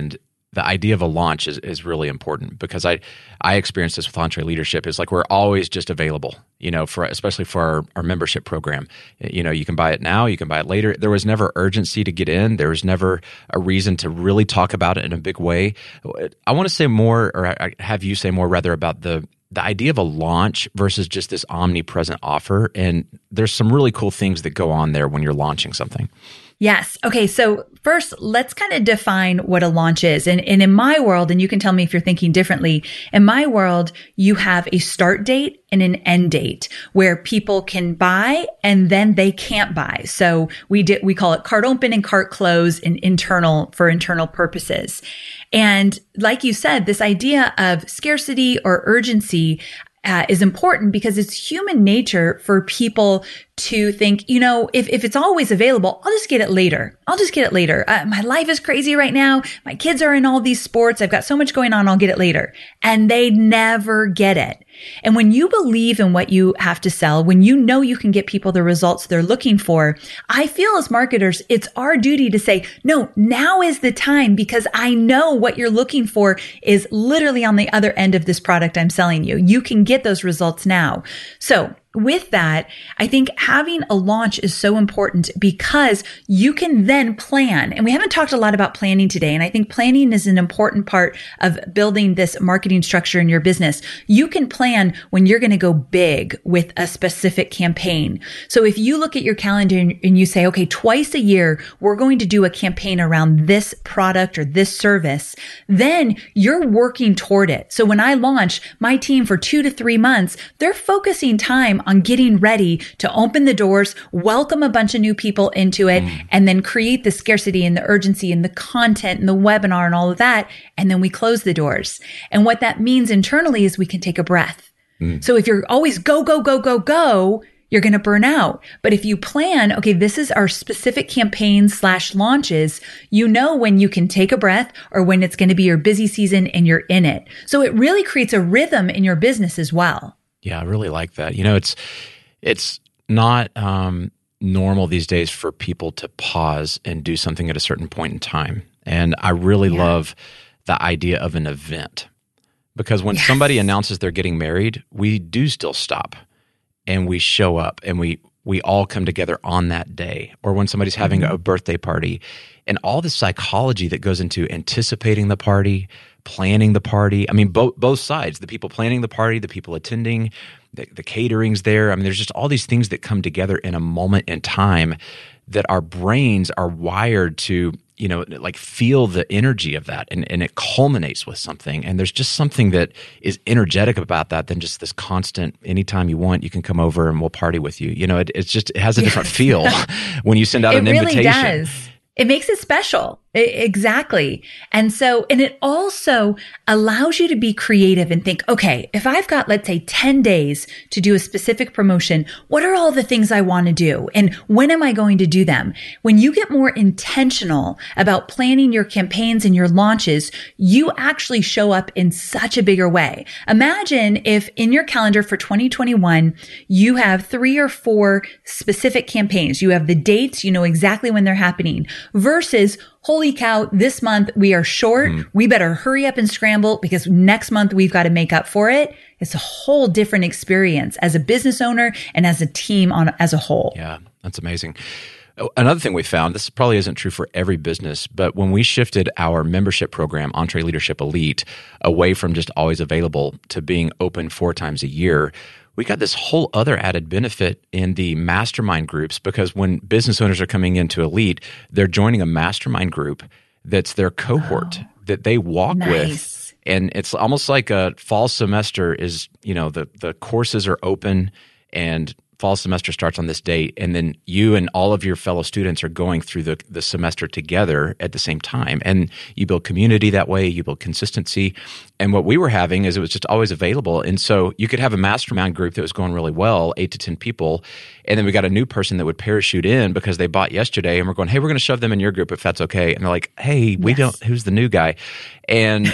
the idea of a launch is, is really important because I I experienced this with EntreLeadership. It's like we're always just available, you know, for especially for our, our membership program. You know, you can buy it now, you can buy it later. There was never urgency to get in. There was never a reason to really talk about it in a big way. I want to say more, or I have you say more rather about the the idea of a launch versus just this omnipresent offer. And there's some really cool things that go on there when you're launching something. Yes. Okay. So first, let's kind of define what a launch is. And, and in my world, and you can tell me if you're thinking differently, in my world, you have a start date and an end date where people can buy and then they can't buy. So we did, we call it cart open and cart close in internal for internal purposes. And like you said, this idea of scarcity or urgency Uh, is important because it's human nature for people to think, you know, if, if it's always available, I'll just get it later. I'll just get it later. Uh, my life is crazy right now. My kids are in all these sports. I've got so much going on. I'll get it later. And they never get it. And when you believe in what you have to sell, when you know you can get people the results they're looking for, I feel as marketers, it's our duty to say, no, now is the time because I know what you're looking for is literally on the other end of this product I'm selling you. You can get those results now. So with that, I think having a launch is so important because you can then plan. And we haven't talked a lot about planning today. And I think planning is an important part of building this marketing structure in your business. You can plan when you're going to go big with a specific campaign. So if you look at your calendar and you say, okay, twice a year, we're going to do a campaign around this product or this service, then you're working toward it. So when I launch my team for two to three months, they're focusing time on getting ready to open the doors, welcome a bunch of new people into it, mm. and then create the scarcity and the urgency and the content and the webinar and all of that. And then we close the doors. And what that means internally is we can take a breath. Mm. So if you're always go, go, go, go, go, you're going to burn out. But if you plan, okay, this is our specific campaign slash launches, you know when you can take a breath or when it's going to be your busy season and you're in it. So it really creates a rhythm in your business as well. Yeah, I really like that. You know, it's it's not um, normal these days for people to pause and do something at a certain point in time. And I really yeah. love the idea of an event because when yes. somebody announces they're getting married, we do still stop and we show up and we we all come together on that day. Or when somebody's having mm-hmm. a birthday party and all the psychology that goes into anticipating the party, planning the party. I mean, both both sides, the people planning the party, the people attending, the, the catering's there. I mean, there's just all these things that come together in a moment in time that our brains are wired to, you know, like feel the energy of that and, and it culminates with something. And there's just something that is energetic about that than just this constant, anytime you want, you can come over and we'll party with you. You know, it, it's just, it has a different feel when you send out it an really invitation. Does. It makes it special. I- exactly. And so, and it also allows you to be creative and think, okay, if I've got, let's say ten days to do a specific promotion, what are all the things I want to do? And when am I going to do them? When you get more intentional about planning your campaigns and your launches, you actually show up in such a bigger way. Imagine if in your calendar for twenty twenty-one, you have three or four specific campaigns. You have the dates, you know exactly when they're happening. Versus, holy cow, this month we are short. Mm. We better hurry up and scramble because next month we've got to make up for it. It's a whole different experience as a business owner and as a team on as a whole. Yeah, that's amazing. Another thing we found, this probably isn't true for every business, but when we shifted our membership program, EntreLeadership Elite, away from just always available to being open four times a year, we got this whole other added benefit in the mastermind groups because when business owners are coming into Elite, they're joining a mastermind group that's their cohort oh, that they walk nice. with. And it's almost like a fall semester is, you know, the, the courses are open and fall semester starts on this date, and then you and all of your fellow students are going through the, the semester together at the same time. And you build community that way, you build consistency. And what we were having is it was just always available. And so you could have a mastermind group that was going really well, eight to ten people, and then we got a new person that would parachute in because they bought yesterday, and we're going, hey, we're going to shove them in your group if that's okay. And they're like, hey, we yes. don't, who's the new guy? And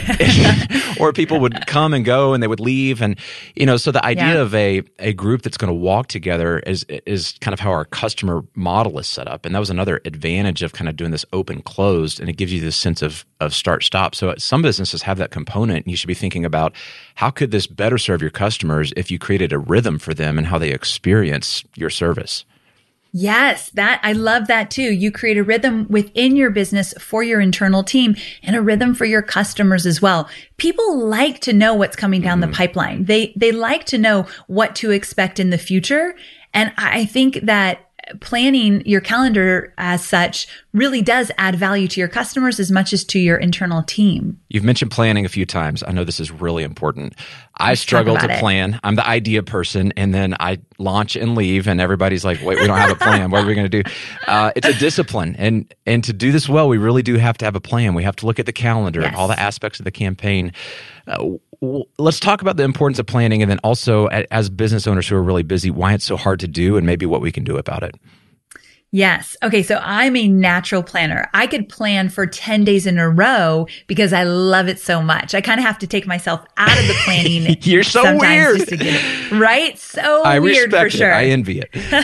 or people would come and go and they would leave. And, you know, so the idea yeah. of a, a group that's going to walk together together is is kind of how our customer model is set up. And that was another advantage of kind of doing this open closed, and it gives you this sense of of start stop. So some businesses have that component, and you should be thinking about how could this better serve your customers if you created a rhythm for them and how they experience your service. Yes, that I love that too. You create a rhythm within your business for your internal team and a rhythm for your customers as well. People like to know what's coming down mm-hmm. the pipeline. They they like to know what to expect in the future. And I think that planning your calendar as such really does add value to your customers as much as to your internal team. You've mentioned planning a few times. I know this is really important. I Let's struggle to plan. It. I'm the idea person, and then I launch and leave, and everybody's like, wait, we don't have a plan. What are we going to do? Uh, it's a discipline. And and to do this well, we really do have to have a plan. We have to look at the calendar yes. and all the aspects of the campaign. Uh, Let's talk about the importance of planning, and then also as business owners who are really busy, why it's so hard to do and maybe what we can do about it. Yes. Okay. So I'm a natural planner. I could plan for ten days in a row because I love it so much. I kind of have to take myself out of the planning. You're so weird. Just to get it, right? So I weird for it. sure. I envy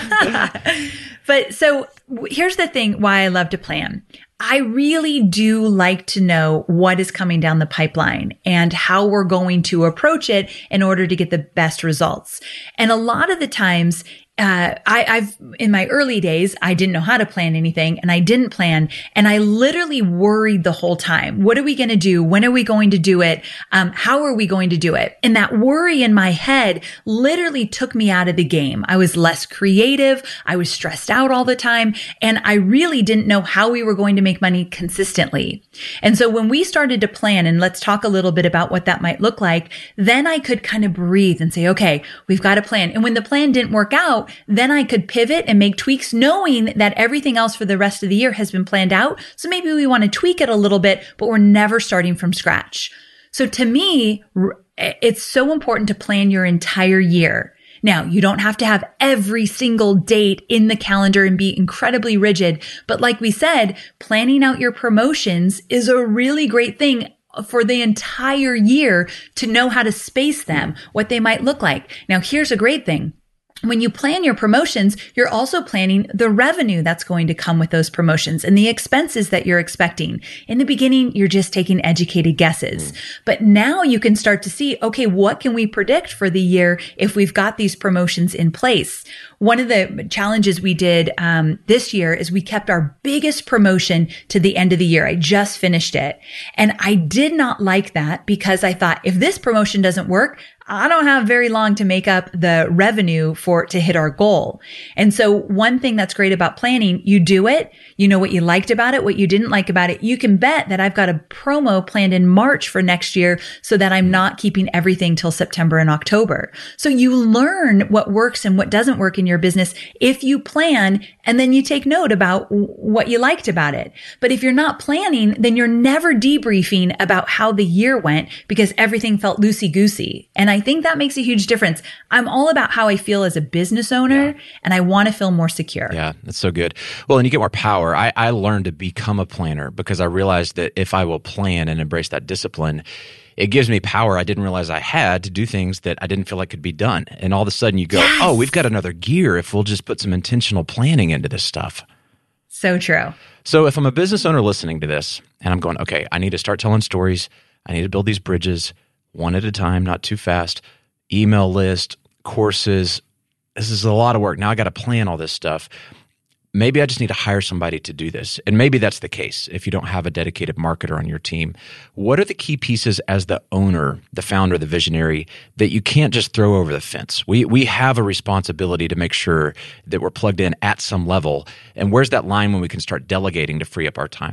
it. But so here's the thing why I love to plan. I really do like to know what is coming down the pipeline and how we're going to approach it in order to get the best results. And a lot of the times, Uh, I, I've, in my early days, I didn't know how to plan anything and I didn't plan. And I literally worried the whole time. What are we going to do? When are we going to do it? Um, how are we going to do it? And that worry in my head literally took me out of the game. I was less creative. I was stressed out all the time. And I really didn't know how we were going to make money consistently. And so when we started to plan, and let's talk a little bit about what that might look like, then I could kind of breathe and say, okay, we've got a plan. And when the plan didn't work out, then I could pivot and make tweaks knowing that everything else for the rest of the year has been planned out. So maybe we want to tweak it a little bit, but we're never starting from scratch. So to me, it's so important to plan your entire year. Now, you don't have to have every single date in the calendar and be incredibly rigid. But like we said, planning out your promotions is a really great thing for the entire year to know how to space them, what they might look like. Now, here's a great thing. When you plan your promotions, you're also planning the revenue that's going to come with those promotions and the expenses that you're expecting. In the beginning, you're just taking educated guesses. But now you can start to see, okay, what can we predict for the year if we've got these promotions in place? One of the challenges we did um, this year is we kept our biggest promotion to the end of the year. I just finished it. And I did not like that because I thought if this promotion doesn't work, I don't have very long to make up the revenue for to hit our goal. And so one thing that's great about planning, you do it, you know what you liked about it, what you didn't like about it. You can bet that I've got a promo planned in March for next year so that I'm not keeping everything till September and October. So you learn what works and what doesn't work in your business if you plan and then you take note about what you liked about it. But if you're not planning, then you're never debriefing about how the year went because everything felt loosey-goosey. And I I think that makes a huge difference. I'm all about how I feel as a business owner, yeah. and I want to feel more secure. Yeah, that's so good. Well, and you get more power. I, I learned to become a planner because I realized that if I will plan and embrace that discipline, it gives me power I didn't realize I had to do things that I didn't feel like could be done. And all of a sudden you go, yes. oh, we've got another gear if we'll just put some intentional planning into this stuff. So true. So if I'm a business owner listening to this and I'm going, okay, I need to start telling stories. I need to build these bridges. One at a time, not too fast, email list, courses. This is a lot of work. Now I got to plan all this stuff. Maybe I just need to hire somebody to do this. And maybe that's the case if you don't have a dedicated marketer on your team. What are the key pieces as the owner, the founder, the visionary that you can't just throw over the fence? We we have a responsibility to make sure that we're plugged in at some level. And where's that line when we can start delegating to free up our time?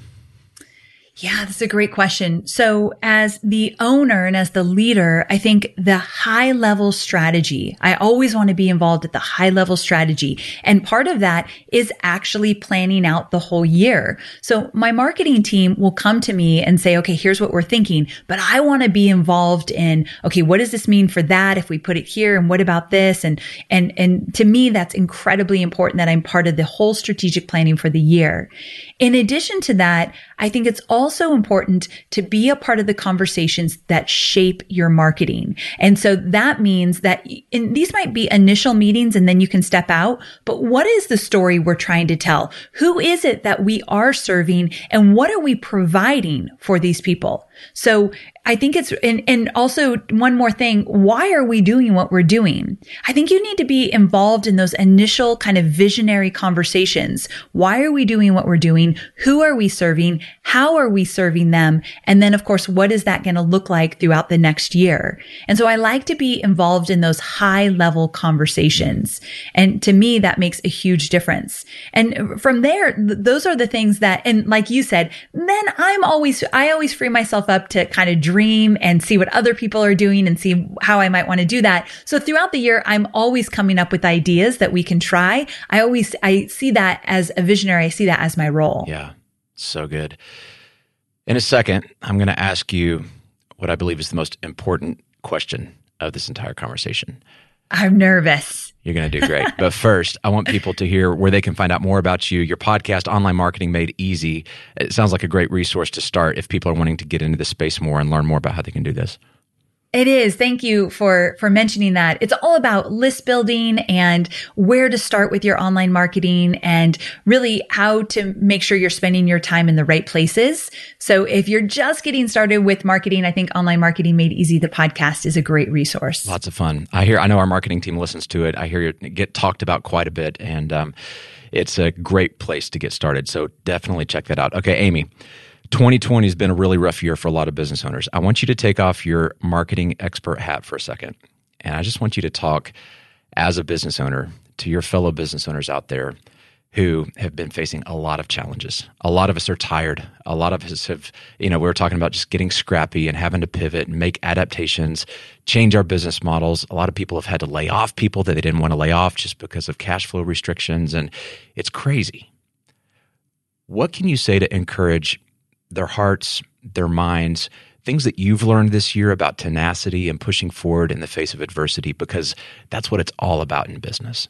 Yeah, that's a great question. So as the owner and as the leader, I think the high level strategy, I always want to be involved at the high level strategy. And part of that is actually planning out the whole year. So my marketing team will come to me and say, okay, here's what we're thinking, but I want to be involved in, okay, what does this mean for that if we put it here? And what about this? And, and, and to me, that's incredibly important that I'm part of the whole strategic planning for the year. In addition to that, I think it's all also important to be a part of the conversations that shape your marketing. And so that means that in, these might be initial meetings and then you can step out, but what is the story we're trying to tell? Who is it that we are serving and what are we providing for these people? So I think it's, and, and also one more thing, why are we doing what we're doing? I think you need to be involved in those initial kind of visionary conversations. Why are we doing what we're doing? Who are we serving? How are we serving them? And then of course, what is that going to look like throughout the next year? And so I like to be involved in those high level conversations. And to me, that makes a huge difference. And from there, th- those are the things that, and like you said, then I'm always, I always free myself up to kind of dream and see what other people are doing and see how I might want to do that. So throughout the year, I'm always coming up with ideas that we can try. I always, I see that as a visionary. I see that as my role. Yeah. So good. In a second, I'm going to ask you what I believe is the most important question of this entire conversation. I'm nervous. You're going to do great. But first, I want people to hear where they can find out more about you, your podcast, Online Marketing Made Easy. It sounds like a great resource to start if people are wanting to get into this space more and learn more about how they can do this. It is. Thank you for, for mentioning that. It's all about list building and where to start with your online marketing and really how to make sure you're spending your time in the right places. So if you're just getting started with marketing, I think Online Marketing Made Easy, the podcast, is a great resource. Lots of fun. I hear, I know our marketing team listens to it. I hear it get talked about quite a bit, and um, it's a great place to get started. So definitely check that out. Okay, Amy. twenty twenty has been a really rough year for a lot of business owners. I want you to take off your marketing expert hat for a second. And I just want you to talk as a business owner to your fellow business owners out there who have been facing a lot of challenges. A lot of us are tired. A lot of us have, you know, we were talking about just getting scrappy and having to pivot and make adaptations, change our business models. A lot of people have had to lay off people that they didn't want to lay off just because of cash flow restrictions. And it's crazy. What can you say to encourage their hearts, their minds, things that you've learned this year about tenacity and pushing forward in the face of adversity, because that's what it's all about in business?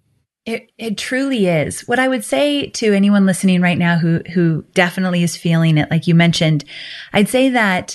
It it truly is. What I would say to anyone listening right now who who definitely is feeling it, like you mentioned, I'd say that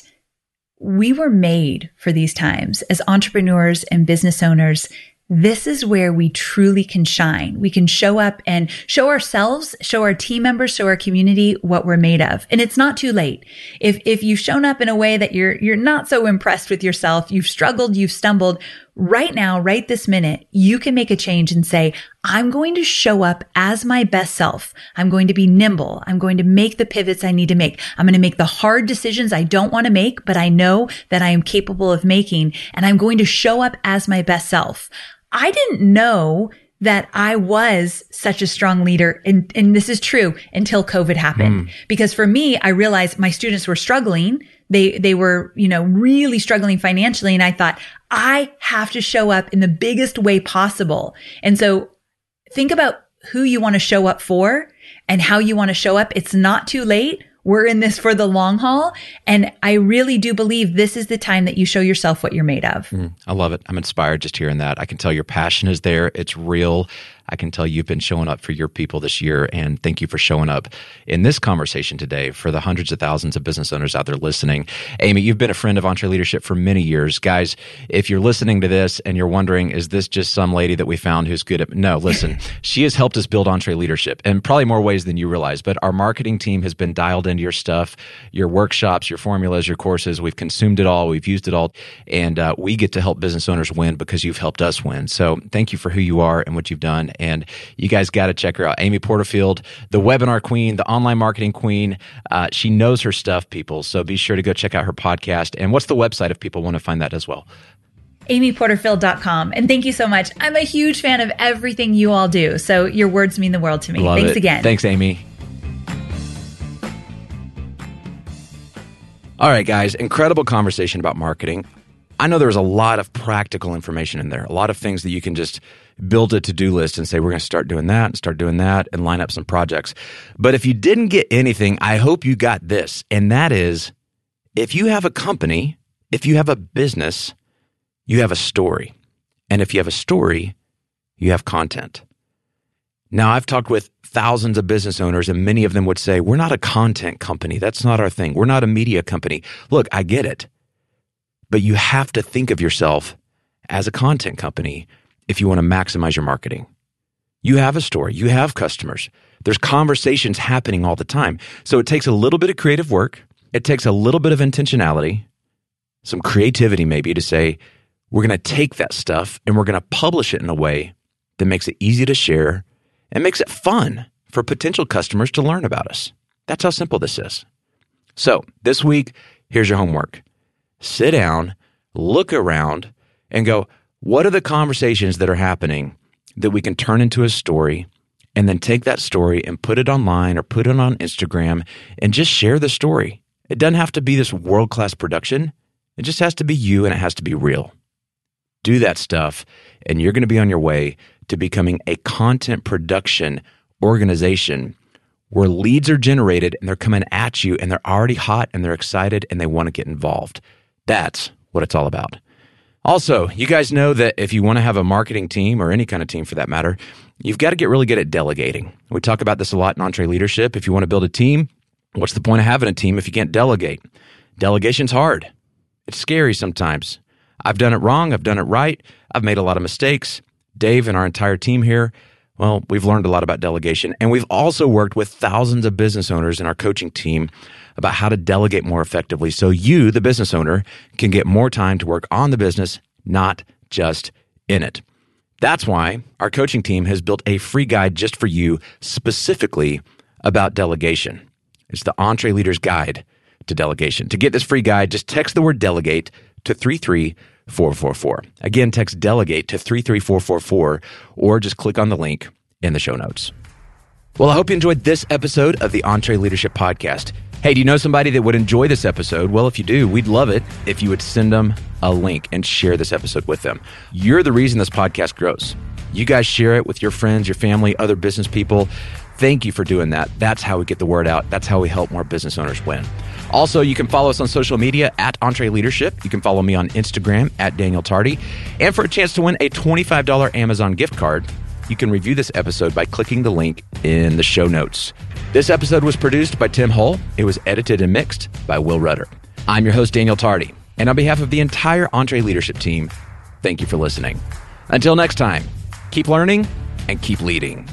we were made for these times as entrepreneurs and business owners. This is where we truly can shine. We can show up and show ourselves, show our team members, show our community what we're made of. And it's not too late. If, if you've shown up in a way that you're, you're not so impressed with yourself, you've struggled, you've stumbled, right now, right this minute, you can make a change and say, I'm going to show up as my best self. I'm going to be nimble. I'm going to make the pivots I need to make. I'm going to make the hard decisions I don't want to make, but I know that I am capable of making, and I'm going to show up as my best self. I didn't know that I was such a strong leader. And, and this is true until COVID happened. Mm. Because for me, I realized my students were struggling. They, they were, you know, really struggling financially. And I thought, I have to show up in the biggest way possible. And so think about who you want to show up for and how you want to show up. It's not too late. We're in this for the long haul. And I really do believe this is the time that you show yourself what you're made of. Mm, I love it. I'm inspired just hearing that. I can tell your passion is there. It's real. I can tell you've been showing up for your people this year, and thank you for showing up in this conversation today for the hundreds of thousands of business owners out there listening. Amy, you've been a friend of EntreLeadership for many years. Guys, if you're listening to this and you're wondering, is this just some lady that we found who's good at, no, listen, she has helped us build EntreLeadership in probably more ways than you realize, but our marketing team has been dialed into your stuff, your workshops, your formulas, your courses. We've consumed it all. We've used it all. And uh, we get to help business owners win because you've helped us win. So thank you for who you are and what you've done. And you guys got to check her out. Amy Porterfield, the webinar queen, the online marketing queen. Uh, she knows her stuff, people. So be sure to go check out her podcast. And what's the website if people want to find that as well? amy porterfield dot com. And thank you so much. I'm a huge fan of everything you all do. So your words mean the world to me. Love Thanks it. again. Thanks, Amy. All right, guys, incredible conversation about marketing. I know there was a lot of practical information in there, a lot of things that you can just build a to-do list and say, we're going to start doing that and start doing that and line up some projects. But if you didn't get anything, I hope you got this. And that is, if you have a company, if you have a business, you have a story. And if you have a story, you have content. Now, I've talked with thousands of business owners, and many of them would say, we're not a content company. That's not our thing. We're not a media company. Look, I get it. But you have to think of yourself as a content company if you want to maximize your marketing. You have a story. You have customers. There's conversations happening all the time. So it takes a little bit of creative work. It takes a little bit of intentionality, some creativity maybe, to say, we're going to take that stuff and we're going to publish it in a way that makes it easy to share and makes it fun for potential customers to learn about us. That's how simple this is. So this week, here's your homework. Sit down, look around, and go, what are the conversations that are happening that we can turn into a story, and then take that story and put it online or put it on Instagram and just share the story. It doesn't have to be this world-class production. It just has to be you, and it has to be real. Do that stuff, and you're going to be on your way to becoming a content production organization where leads are generated and they're coming at you and they're already hot and they're excited and they want to get involved. That's what it's all about. Also, you guys know that if you want to have a marketing team, or any kind of team for that matter, you've got to get really good at delegating. We talk about this a lot in EntreLeadership. If you want to build a team, what's the point of having a team if you can't delegate? Delegation's hard. It's scary sometimes. I've done it wrong. I've done it right. I've made a lot of mistakes. Dave and our entire team here, well, we've learned a lot about delegation. And we've also worked with thousands of business owners in our coaching team about how to delegate more effectively so you, the business owner, can get more time to work on the business, not just in it. That's why our coaching team has built a free guide just for you specifically about delegation. It's the EntreLeaders Guide to Delegation. To get this free guide, just text the word delegate to three three four four four. Again, text delegate to three three four four four, or just click on the link in the show notes. Well, I hope you enjoyed this episode of the EntreLeadership Podcast. Hey, do you know somebody that would enjoy this episode? Well, if you do, we'd love it if you would send them a link and share this episode with them. You're the reason this podcast grows. You guys share it with your friends, your family, other business people. Thank you for doing that. That's how we get the word out. That's how we help more business owners win. Also, you can follow us on social media at EntreLeadership. You can follow me on Instagram at Daniel Tardy. And for a chance to win a twenty-five dollars Amazon gift card, you can review this episode by clicking the link in the show notes. This episode was produced by Tim Hull. It was edited and mixed by Will Rudder. I'm your host, Daniel Tardy. And on behalf of the entire EntreLeadership team, thank you for listening. Until next time, keep learning and keep leading.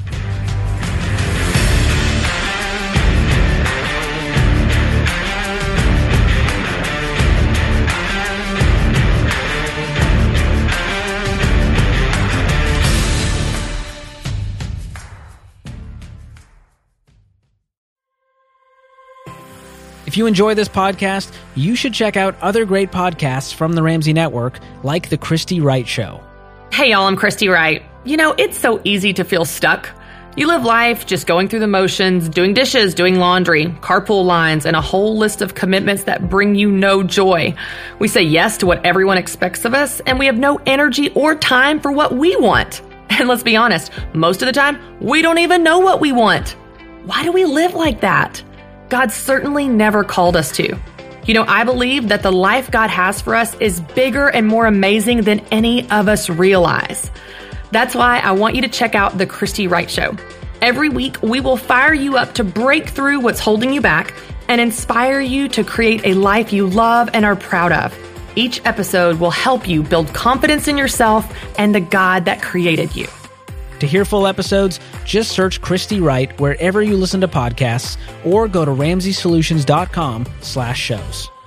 If you enjoy this podcast, you should check out other great podcasts from the Ramsey Network, like The Christy Wright Show. Hey, y'all, I'm Christy Wright. You know, it's so easy to feel stuck. You live life just going through the motions, doing dishes, doing laundry, carpool lines, and a whole list of commitments that bring you no joy. We say yes to what everyone expects of us, and we have no energy or time for what we want. And let's be honest, most of the time, we don't even know what we want. Why do we live like that? God certainly never called us to. You know, I believe that the life God has for us is bigger and more amazing than any of us realize. That's why I want you to check out The Christy Wright Show. Every week, we will fire you up to break through what's holding you back and inspire you to create a life you love and are proud of. Each episode will help you build confidence in yourself and the God that created you. To hear full episodes, just search Christy Wright wherever you listen to podcasts or go to ramsey solutions dot com slash shows.